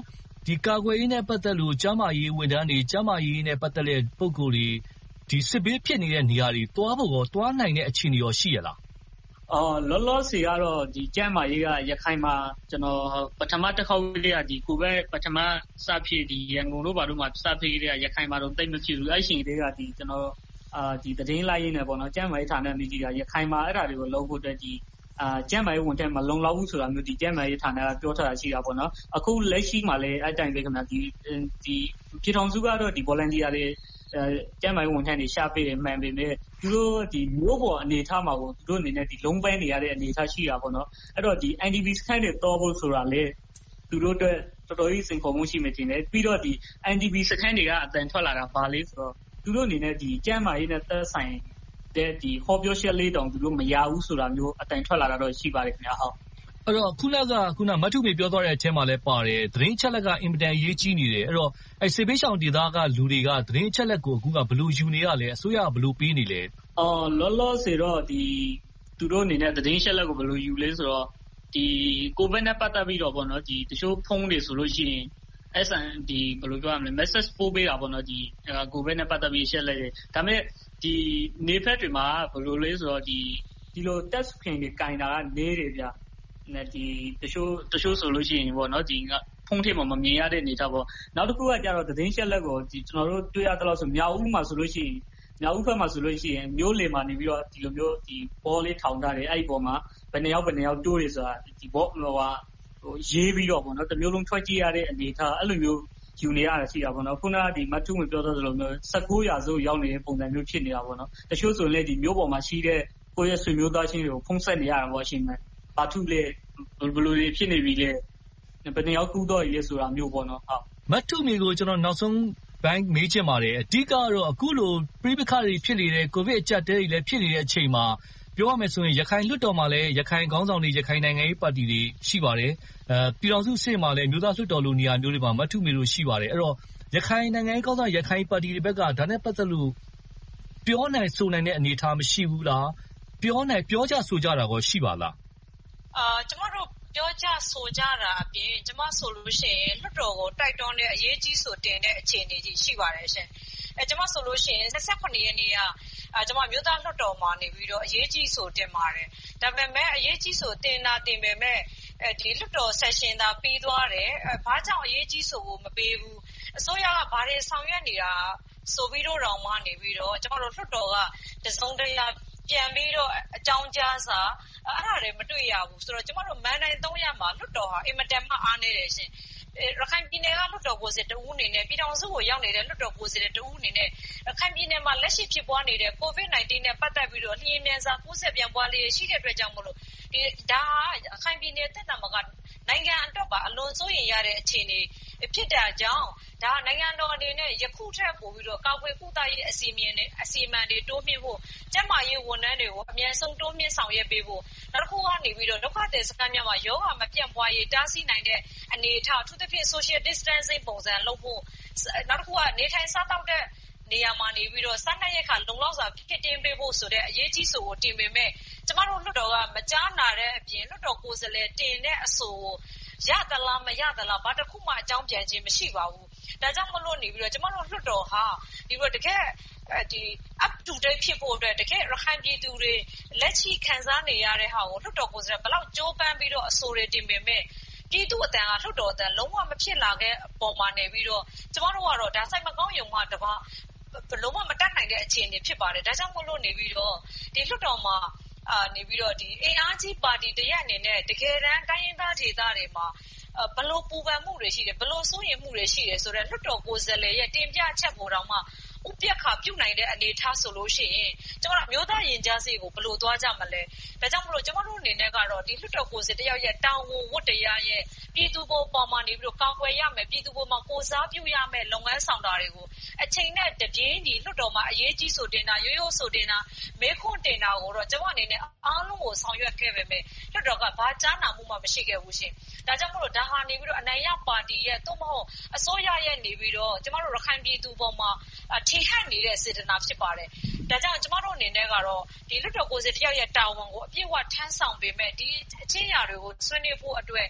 ဒီကာကွယ်ရေးနဲ့ပတ်သက်လို့ကျန်းမာရေးဝန်ထမ်းတွေကျန်းမာရေးနဲ့ပတ်သက်တဲ့ပုဂ္ဂိုလ်တွေဒီစစ်ဘေးဖြစ်နေတဲ့နေရာတွေသွားနိုင်တဲ့အခြေအနေရောရှိရလားလောလောဆယ်ကတော့ဒီကျန်းမာရေးကရခိုင်မှာကျွန်တော်ပထမတစ်ခေါက်လေးကဒီကိုပဲပထမစဖြစ်ဒီရန်ကုန်တို့ဘာလို့မှစဖြစ်ကြတဲ့ရခိုင်မှာတော့တိတ်မဖြစ်ဘူးအဲ့ရှင်တွေကဒီကျွန်တော်ဒီသတင်းလိုက်ရင်းနဲ့ပေါ့နော်ကျန်းမာရေးဌာနမြကြီးကရခိုင်မှာအဲ့ဒါတွေကိုလုပ်ဖို့အတွက်ဒီကျန်းမာရေးဝန်ထမ်းမလုံလောက်ဘူးဆိုတာမျိုးဒီကျန်းမာရေးဌာနကပြောထားတာရှိတာပေါ့နော်အခုလက်ရှိမှာလည်းအဲ့တိုင်းပဲခင်ဗျာဒီပြည်ထောင်စုကတော့ဒီ volunteer တွေကျန်းမာရေးဝန်ထမ်းတွေရှာပေးတယ်မှန်ပေမဲ့သူတို့ဒီမျိုးပေါ်အနေထားမှာကိုသူတို့အနေနဲ့ဒီလုံးပိုင်းနေရတဲ့အနေထားရှိတာပေါ့နော်အဲ့တော့ဒီ NDB စခန်းတွေတော်ဖို့ဆိုတာလေသူတို့အတွက်တော်တော်ကြီးစိန်ခေါ်မှုရှိမှတင်တယ်ပြီးတော့ဒီ NDB စခန်းတွေကအတန်ထွက်လာတာဘာလဲဆိုတော့သူတို့အနေနဲ့ဒီကျန်းမာရေးနဲ့သက်ဆိုင်တဲ့ဒီဟောပြောချက်လေးတောင်သူတို့မရဘူးဆိုတာမျိုးအတန်ထွက်လာတာတော့ရှိပါတယ်ခင်ဗျာဟုတ်အဲ့တော့ခုနမတ်ထုမေပြောသွားတဲ့အချက်မှလည်းပါတယ်သတင်းချက်လက်ကအင်မတန်ရေးကြီးနေတယ်အဲ့တော့အဲ့စေဘေးရှောင်ဒေသကလူတွေကသတင်းချက်လက်ကိုအခုကဘယ်လိုယူနေရလဲအစိုးရကဘယ်လိုပေးနေလဲလောလောဆယ်တော့ဒီသူတို့အနေနဲ့သတင်းချက်လက်ကိုဘယ်လိုယူလဲဆိုတော့ဒီကိုဗစ်နဲ့ပတ်သက်ပြီးတော့ပေါ့နော်ဒီတချို့ဖုန်းတွေဆိုလို့ရှိရင်SND ဘယ်လိုပြောရမလဲ message ပို့ပေးတာပေါ့နော်ဒီကိုဗစ်နဲ့ပတ်သက်ပြီးရှက်လိုက်တယ်ဒါပေမဲ့ဒီနေဖက်တွေမှာဘယ်လိုလဲဆိုတော့ဒီလို test screen တွေကင်တာကနေတယ်ဗျဒီတချို့ဆိုလို့ရှိရင်ပေါ့နော်ဒီဖုန်းထဲမှာမမြင်ရတဲ့အနေထားပေါ့နောက်တစ်ခုကကြတော့သတင်းရှက်လက်ကိုဒီကျွန်တော်တို့တွေ့ရတော့ဆိုမြောက်ဦးမှာဆိုလို့ရှိရင်မြောက်ဦးဘက်မှာဆိုလို့ရှိရင်မျိုးလေမှာနေပြီးတော့ဒီလိုမျိုးဒီဘောလေးထောင်ထားတယ်အဲ့ဒီပေါ်မှာဘယ်နှစ်ယောက်တိုးတယ်ဆိုတာဒီဘောဟိုရေးပြီးတော့ပေါ့နော်တစ်မျိုးလုံးထွက်ကြည့်ရတဲ့အနေထားအဲ့လိုမျိုးယူနေရတာရှိတာပေါ့နော်ခုနကဒီမတ်ထုဝင်ပြောသလိုမျိုး19ရာစုရောက်နေတဲ့ပုံစံမျိုးဖြစ်နေတာပေါ့နော်တချို့ဆိုရင်လည်းဒီမျိုးပေါ်မှာရှိတဲ့ကိုယ့်ရဲ့ဆွေမျိုးသားချင်းတွေကိုဖုံးဆက်နေရတာပေါ့ရှင်မယ်ဘာထုလဲဘယ်လိုတွေဖြစ်နေပြီလဲဘယ်နှစ်ယောက်ကူးတော့ရည်ဆိုတာမျိုးပေါ့နော်ဟုတ်မတ်ထုမေကိုကျွန်တော်နောက်ဆုံးဘိုင်းမေးချင်ပါတယ်အဓိကတော့အခုလိုပြိပခါတွေဖြစ်နေတဲ့ကိုဗစ်အကျပ်တဲတွေလည်းဖြစ်နေတဲ့အချိန်မှာပြောရမယ်ဆိုရင်ရခိုင်လွှတ်တော်မှာလည်းရခိုင်ခေါင်းဆောင်တွေရခိုင်နိုင်ငံရေးပါတီတွေရှိပါတယ်ပြည်ထောင်စုအဆင့်မှာလည်းမျိုးသားလွှတ်တော်လိုနေရာမျိုးတွေမှာမတ်ထုမေလို့ရှိပါတယ်အဲ့တော့ရခိုင်နိုင်ငံရေးခေါင်းဆောင်ရခိုင်ပါတီတွေဘက်ကဒါနဲ့ပတ်သက်လို့ပြောနိုင်ဆိုနိုင်တဲ့အနေအထားမရှိဘူးလားပြောကြဆိုကြတာကောရှိပါလားကျမတို့ပြောကြဆိုကြတာအပြင်ကျမဆိုလို့ရှိရင်လွှတ်တော်ကိုတိုက်တွန်းတဲ့အရေးကြီးဆိုတင်တဲ့အခြေအနေကြီးရှိပါတယ်ရှင်ကျမဆိုလို့ရှိရင်28ရက်နေ့ကကျမမြို့သားလွှတ်တော်မှာနေပြီးတော့အရေးကြီးဆိုတင်ပါတယ်ဒါပေမဲ့အရေးကြီးဆိုတင်ပေမဲ့ဒီလွှတ်တော်ဆက်ရှင်သာပြီးသွားတယ်ဘာကြောင့်အရေးကြီးဆိုကိုမပေးဘူးအစိုးရကဘာတွေဆောင်ရွက်နေတာဆိုပြီးတော့တောင်မှနေပြီးတော့ကျမတို့လွှတ်တော်ကတစုံတရာပြန်ပြီးတော့အကြောင်းကြားစာအဲ့ဒါတွေမတွေ့ရဘူးဆိုတော့ကျမတို့မန်တိုင်း300မှာလွှတ်တော်ဟာအင်မတန်မှအားနေတယ်ရှင်ရခိုင်ပြည်နယ်ကလွှတ်တော်ကိုယ်စားတဦးအနေနဲ့ပြည်ထောင်စုကိုရောက်နေတဲ့လွှတ်တော်ကိုယ်စားတဦးအနေနဲ့ရခိုင်ပြည်နယ်မှာလက်ရှိဖြစ်ပွားနေတဲ့ COVID-19 နဲ့ပတ်သက်ပြီးတော့လျင်မြန်စွာကူးစက်ပြန့်ပွားလေးရှိတဲ့အတွက်ကြောင့်မလို့ဒါရခိုင်ပြည်နယ်တက်တာမှာကနိုင်ငံအတွက်ပါအလွန်စိုးရိမ်ရတဲ့အခြေအနေဖြစ်တာကြောင့်ဒါနိုင်ငံတော်အနေနဲ့ယခုထက်ပိုပြီးတော့ကာကွယ်ကုသရေးအစီအမံတွေတိုးမြှင့်ဖို့ကျန်းမာရေးဝန်ထမ်းတွေကိုအမြန်ဆုံးတိုးမြှင့်ဆောင်ရွက်ပေးဖို့နောက်တစ်ခုကနေပြီးတော့ဒုက္ခသည်စခန်းများမှာရောဂါမပြန့်ပွားရေးတားဆီးနိုင်တဲ့အနေအထားအထူးသဖြင့် social distancing ပုံစံလုပ်ဖို့နောက်တစ်ခုကနေထိုင်စားတောက်တဲ့နေရာမှာနေပြီးတော့စားနပ်ရိက္ခာလုံလောက်စွာဖြစ်တင်ပေးဖို့ဆိုတဲ့အရေးကြီးဆိုကိုတင်ပေမဲ့ကျမတို့လွှတ်တော်ကမကြားနာတဲ့အပြင်လွှတ်တော်ကိုယ်စားလှယ်တင်တဲ့အဆိုကိုရသလားမရသလားဘာတစ်ခုမှအကြောင်းပြန်ခြင်းမရှိပါဘူးဒါကြောင့်မလို့နေပြီးတော့ကျမတို့လွှတ်တော်ဟာဒီလိုတကယ်up to date ဖြစ်ဖို့အတွက်တကယ်ရခိုင်ပြည်သူတွေလက်ရှိခံစားနေရတဲ့ဟာကိုလွှတ်တော်ကိုယ်စားလှယ်ဘယ်လောက်ကြိုးပမ်းပြီးတော့အဆိုတွေတင်ပေမဲ့ပြည်သူအတန်ကလွှတ်တော်အတန်လုံးဝမဖြစ်လာခဲ့အပေါ်မှာနေပြီးတော့ကျမတို့ကတော့ဒါဆိုင်မကောင်းရုံမှတပါလုံးဝမတတ်နိုင်တဲ့အခြေအနေဖြစ်ပါတယ်ဒါကြောင့်မို့လို့နေပြီးတော့ဒီလွှတ်တော်မှာနေပြီးတော့ဒီအင်အားကြီးပါတီတရက်အနေနဲ့တကယ်တမ်းတိုင်းရင်းသားဒေသတွေမှာဘလို့ပူပန်မှုတွေရှိတယ်ဘလို့စိုးရိမ်မှုတွေရှိတယ်ဆိုတော့လွှတ်တော်ကိုယ်စားလှယ်ရဲ့တင်ပြချက်ကိုတော့မှဥပက္ခပြုနိုင်တဲ့အနေထားဆိုလို့ရှိရင်ကျွန်တော်မျိုးသားရင်ကြားစေးကိုဘယ်လိုသွားကြမလဲဒါကြောင့်မလို့ကျွန်တော်တို့အနေနဲ့ကတော့ဒီလွှတ်တော်ကိုယ်စားတယောက်ရဲ့တာဝန်ဝတ္တရားရဲ့ပြည်သူပေါ်ပေါ်မှာနေပြီးတော့ကောင်းကွယ်ရမယ်ပြည်သူပေါ်မှာကိုစားပြုရမယ်လုပ်ငန်းဆောင်တာတွေကိုအချိန်နဲ့တပြေးညီလွှတ်တော်မှာအရေးကြီးဆိုတင်တာရိုးရိုးဆိုတင်တာမဲခွန်းတင်တာကိုတော့ကျွန်တော်အနေနဲ့အားလုံးကိုဆောင်ရွက်ခဲ့ပေမဲ့လွှတ်တော်ကဘာကြားနာမှုမှမရှိခဲ့ဘူးရှင်ဒါကြောင့်မလို့ဒါဟာနေပြီးတော့အနိုင်ရပါတီရဲ့သို့မဟုတ်အစိုးရရဲ့နေပြီးတော့ကျွန်တော်တို့ရခိုင်ပြည်သူပေါ်မှာထင်ဟပ်နေတဲ့စေတနာဖြစ်ပါတယ်ဒါကြောင့်ကျမတို့အနေနဲ့ကတော့ဒီလွှတ်တော်ကိုယ်စားတယောက်ရဲ့တာဝန်ကိုအပြည့်အဝထမ်းဆောင်ပေးမဲ့ဒီအခြေအရာတွေကိုဆွေးနွေးဖို့အတွက်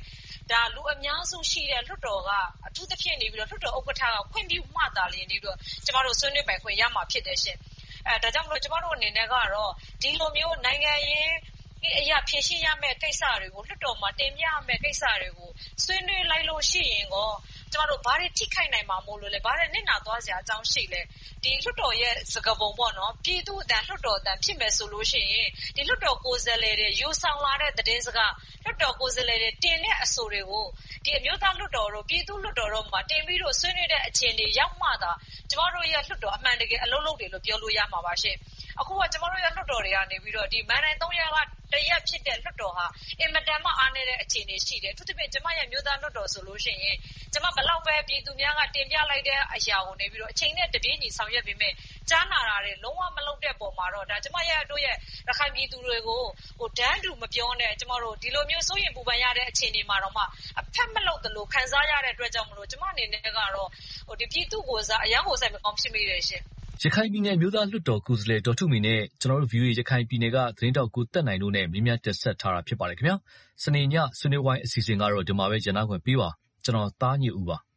ဒါလူအများစုရှိတဲ့လွှတ်တော်ကအထူးသဖြင့်နေပြီးတော့လွှတ်တော်ဥက္ကဋ္ဌကခွင့်ပြုမှသာလျှင်နေပြီးတော့ကျမတို့ဆွေးနွေးပိုင်ခွင့်ရမှာဖြစ်တယ်ရှင်ဒါကြောင့်မလို့ကျမတို့အနေနဲ့ကတော့ဒီလိုမျိုးနိုင်ငံရေးအရာဖြည့်ရှင်းရမယ့်ကိစ္စတွေကိုလွှတ်တော်မှာတင်ပြရမယ့်ကိစ္စတွေကိုဆွေးနွေးလိုက်လို့ရှိရင်ကိုကျမတို့ဘာတွေထိခိုက်နိုင်မှာမို့လို့လဲဘာတွေနစ်နာသွားစရာအကြောင်းရှိလဲဒီလွှတ်တော်ရဲ့စကားပုံပေါ့နော်ပြည်သူ့အတန်လွှတ်တော်အတန်ဖြစ်မယ်ဆိုလို့ရှိရင်ဒီလွှတ်တော်ကိုယ်စားလှယ်တွေယူဆောင်လာတဲ့သတင်းစကားလွှတ်တော်ကိုယ်စားလှယ်တွေတင်တဲ့အဆိုတွေကိုဒီအမျိုးသားလွှတ်တော်တို့ပြည်သူ့လွှတ်တော်တို့မှာတင်ပြီးတော့ဆွေးနွေးတဲ့အခြေအနေရောက်မှသာကျမတို့ရဲ့လွှတ်တော်အမှန်တကယ်အလုံးလုံးတွေလို့ပြောလို့ရမှာပါရှင်အခုကကျမတို့ရဲ့လွှတ်တော်တွေကနေပြီးတော့ဒီမန်တိုင်း3ရက်ကတရက်ဖြစ်တဲ့လွှတ်တော်ဟာအင်မတန်မှအားနည်းတဲ့အခြေအနေရှိတယ်။သူတပည့်ကျမရဲ့မျိုးသားလွှတ်တော်ဆိုလို့ရှိရင်ကျမဘလောက်ပဲပြည်သူများကတင်ပြလိုက်တဲ့အရာကိုနေပြီးတော့အချိန်နဲ့တပြေးညီဆောင်ရွက်ပြီးမဲ့ကြားနာတာတွေလုံးဝမလုပ်တဲ့ပုံမှာတော့ဒါကျမရဲ့တို့ရဲ့ရခိုင်ပြည်သူတွေကိုဒန်းတူမပြောနဲ့ကျမတို့ဒီလိုမျိုးစိုးရင်ပူပန်ရတဲ့အခြေအနေမှာတော့မှအဖက်မလုပ်သလိုခံစားရတဲ့အတွက်ကြောင့်မလို့ကျမအနေနဲ့ကတော့ဒီပြည်သူကိုစားအရန်ကိုဆိုင်မကောင်းဖြစ်မိတယ်ရှင်ရခိုင်ပြည်နယ်မျိုးသားလွှတ်တော်ကိုယ်စားလှယ်ဒေါ်ထုမေနဲ့ကျွန်တော်တို့ VOA ရခိုင်ပြည်နယ်ကသတင်းတောက်ကိုတက်နိုင်တို့နဲ့မြင်းမြတ်တက်ဆက်ထားတာဖြစ်ပါတယ်ခင်ဗျာစနေညဆွေးနွေးဝိုင်းအစီအစဉ်ကတော့ဒီမှာပဲကျန်ခွင့်ပေးပါကျွန်တော်သားညဦးပါ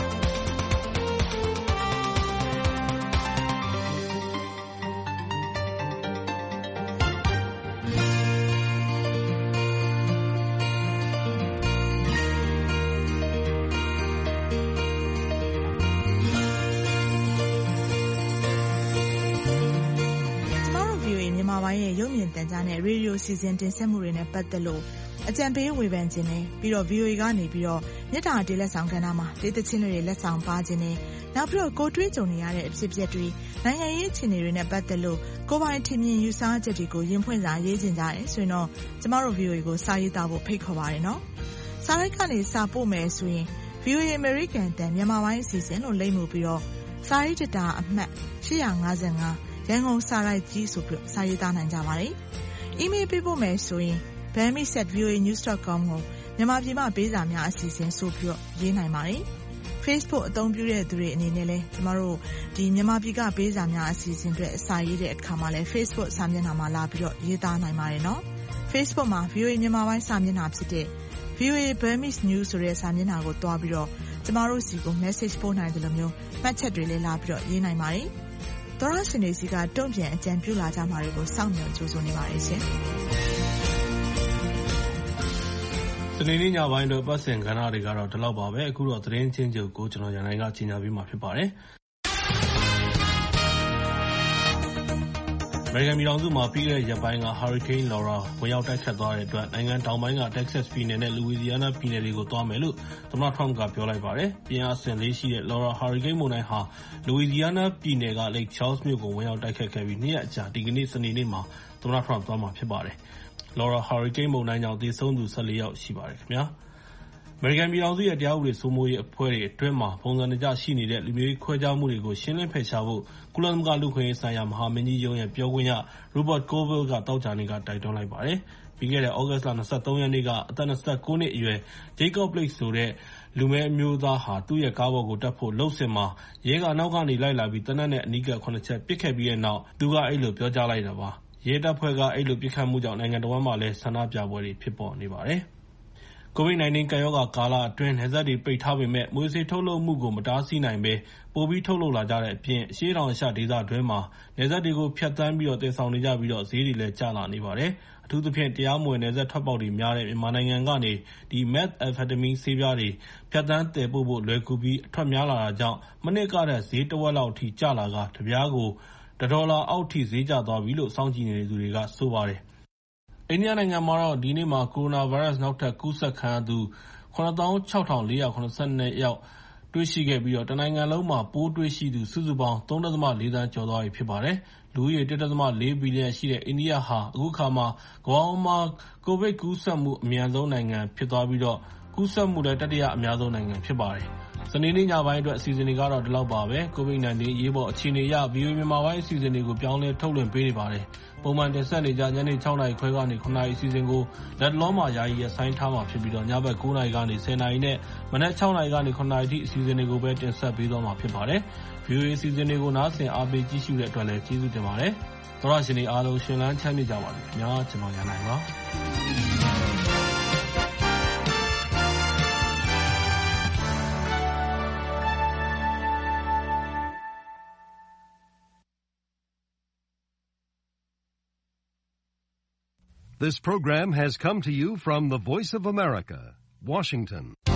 ရဲ့ရုပ်မြင်သံကြားနဲ့ရေဒီယိုစီစဉ်တင်ဆက်မှုတွေနဲ့ပတ်သက်လို့အကြံပေးဝေဖန်ခြင်းနဲ့ပြီးတော့ VOA ကနေပြီးတော့မြစ်တာတေးလက်ဆောင်ကဏ္ဍမှာတေးသချင်းတွေလက်ဆောင်ပါခြင်းနဲ့နောက်ပြီးတော့ကိုတွေးကြုံနေရတဲ့အဖြစ်အပျက်တွေနိုင်ငံရေးအခြေအနေတွေနဲ့ပတ်သက်လို့ကိုပိုင်ထင်မြင်ယူဆချက်တွေကိုရင်ဖွင့်စာရေးခြင်းကြတယ်ဆိုရင်တော့ကျမတို့ VOA ကိုစာရေးသားဖို့ဖိတ်ခေါ်ပါတယ်နော်စာရိုက်ကနေစာပို့မယ်ဆိုရင် VOA American တန်မြန်မာပိုင်းအစီအစဉ်လို့လိမ့်မှုပြီးတော့စာရေးတတာအမှတ်855ရန်ကုန်စာရိုက်ကြီးဆိုပြီးစာရေးသားနိုင်ကြပါတယ်။ email ပေးဖို့မယ်ဆိုရင် bami@voanews.com ကိုမြန်မာပြည်မှာပေးစာများအစီအစဉ်ဆိုပြီးရေးနိုင်ပါတယ်။ Facebook အသုံးပြုတဲ့သူတွေအနေနဲ့လည်းကျမတို့ဒီမြန်မာပြည်ကပေးစာများအစီအစဉ်တွေအစာရေးတဲ့အခါမှာလည်း Facebook စာမျက်နှာမှာလာပြီးတော့ရေးသားနိုင်ပါတယ်နော်။ Facebook မှာ VOA မြန်မာပိုင်းစာမျက်နှာဖြစ်တဲ့ VOA Burmese News ဆိုတဲ့စာမျက်နှာကိုတွားပြီးတော့ကျမတို့စီကို message ပို့နိုင်တယ်လို့မျိုးမှတ်ချက်တွေလည်းလာပြီးတော့ရေးနိုင်ပါတယ်။သောရရှင်တွေစီကတုံ့ပြန်အကြံပြုလာကြမှာတွေကိုစောင့်မျှော်ကြိုးဆိုနေပါတယ်ရှင်။ဒီနေ့ညပိုင်းတော့ပတ်စင်ကဏ္ဍတွေကတော့ဒီလောက်ပါပဲအခုတော့သတင်းချင်းချုပ်ကိုကျွန်တော်ရန်နိုင်ကကြီးညာပေးမှာဖြစ်ပါတယ်။အမေရိကန်ပြည်ထောင်စုမှာပြီးခဲ့တဲ့ရက်ပိုင်းက Hurricane Laura ဝင်ရောက်တိုက်ခတ်သွားတဲ့အတွက်နိုင်ငံတောင်ပိုင်းက Texas ပြည်နယ်နဲ့ Louisiana ပြည်နယ်တွေကိုသွားမယ်လို့သမ္မတ Trump ကပြောလိုက်ပါတယ်။ပြင်းအားအဆင့် 4 ရှိတဲ့ Laura Hurricane မုန်တိုင်းဟာ Louisiana ပြည်နယ်က Lake Charles မြို့ကိုဝင်ရောက်တိုက်ခတ်ခဲ့ပြီး2 ရက်အကြာဒီကနေ့စနေနေ့မှာသမ္မတ Trump သွားမှာဖြစ်ပါတယ်။ Laura Hurricane မုန်တိုင်းကြောင့်သေဆုံးသူ14 ယောက်ရှိပါတယ်ခင်ဗျာ။အမေရိကန်ပြည်ထောင်စုရဲ့တရားဥပဒေစိုးမိုးရေးအဖွဲ့တွေအတွင်းမှာပုံစံတကျရှိနေတဲ့လူမျိုးရေးခွဲခြားမှုတွေကိုရှင်းလင်းဖယ်ရှားဖို့ကုလသမဂ္ဂလူ့အခွင့်အရေးဆိုင်ရာမဟာမင်းကြီးရုံးရဲ့ပြောခွင့်ရ Rupert Colville ကသောကြာနေ့ကတိုက်တွန်းလိုက်ပါတယ်။ပြီးခဲ့တဲ့ သြဂုတ်လ 23 ရက်နေ့ကအသက် 29 နှစ်အရွယ် Jacob Blake ဆိုတဲ့လူမည်းအမျိုးသားဟာသူ့ရဲ့ကားပေါ်ကိုတက်ဖို့လုပ်စဉ်မှာရဲကနောက်ကနေလိုက်လာပြီးသေနတ်နဲ့အနီးကပ် 7 ချက်ပစ်ခဲ့ပြီးတဲ့နောက်သူကအဲ့လိုပြောကြားလိုက်တာပါ။ရဲတပ်ဖွဲ့ကအဲ့လိုပစ်ခတ်မှုကြောင့်နိုင်ငံတော်မှာလည်းဆန္ဒပြပွဲတွေဖြစ်ပေါ်နေပါတယ်။ COVID-19 ကပ်ရောဂါကာလအတွင်းနယ်စပ်တွေပိတ်ထားပေမဲ့မွေးဆေးထုတ်လုပ်မှုကိုမတားဆီးနိုင်ဘဲပိုပြီးထုတ်လုပ်လာကြတဲ့အပြင်အရှေ့တောင်အာရှဒေသတွင်းမှာနယ်စပ်တွေကိုဖြတ်သန်းပြီးသယ်ဆောင်နေကြပြီးဈေးတွေလည်းကျလာနေပါတယ်။အထူးသဖြင့်တရားမဝင်နယ်စပ်ထွက်ပေါက်တွေများတဲ့မြန်မာနိုင်ငံကနေ methamphetamine ဆေးပြားတွေဖြတ်သန်းသယ်ပို့ဖို့လွယ်ကူပြီးအထွက်များလာတာကြောင့်မနှစ်ကထက်ဈေးတဝက်လောက်အထိကျလာကတပြားကို$1အောက်ထိဈေးကျသွားပြီလို့စောင့်ကြည့်နေသူတွေကဆိုပါတယ်။အိန္ဒိယနိုင်ငံမှာတော့ဒီနေ့မှာကိုရိုနာဗိုင်းရပ်စ်နောက်ထပ်ကူးစက်ခံရသူ 96,472 ယောက်တွေ့ရှိခဲ့ပြီးတနိုင်ငံလုံးမှာပိုးတွေ့ရှိသူစုစုပေါင်း 3.4 သန်းကျော်သွားပြီဖြစ်ပါတယ်။လူဦးရေ 1.4 ဘီလီယံရှိတဲ့အိန္ဒိယဟာအခုအခါမှာကမ္ဘာပေါ်မှာကိုဗစ်ကူးစက်မှုအမြန်ဆုံးနိုင်ငံဖြစ်သွားပြီးကူးစက်မှုလည်းတတိယအများဆုံးနိုင်ငံဖြစ်ပါတယ်။စနေနေ့ညပိုင်းအတွက်အစီအစဉ်တွေကတော့ဒီလောက်ပါပဲ။ COVID-19 အရေးပေါ်အခြေအနေအရ VOA မြန်မာပိုင်းအစီအစဉ်တွေကိုပြောင်းလဲထုတ်လွှင့်ပေးနေပါတယ်။ပုံမှန်တင်ဆက်နေကြညနေ 6 နာရီခွဲကနေ 9 နာရီအစီအစဉ်ကိုလက်တလောမှာယာယီရပ်ဆိုင်းထားမှာဖြစ်ပြီးညဘက် 9 နာရီကနေ 10 နာရီနဲ့မနက် 6 နာရီကနေ 9 နာရီအထိအစီအစဉ်တွေကိုပဲတင်ဆက်ပေးသွားမှာဖြစ်ပါတယ်။ VOA အစီအစဉ်တွေကိုနားဆင်အားပေးကြည့်ရှုတဲ့အတွက်လည်းကျေးဇူးတင်ပါတယ်။သောရရှင်တွေအားလုံးရှင်လန်းချမ်းမြေ့ကြပါစေခင်ဗျာ။ကျွန်တော်ရန်နိုင်ပါ This program has come to you from the Voice of America, Washington.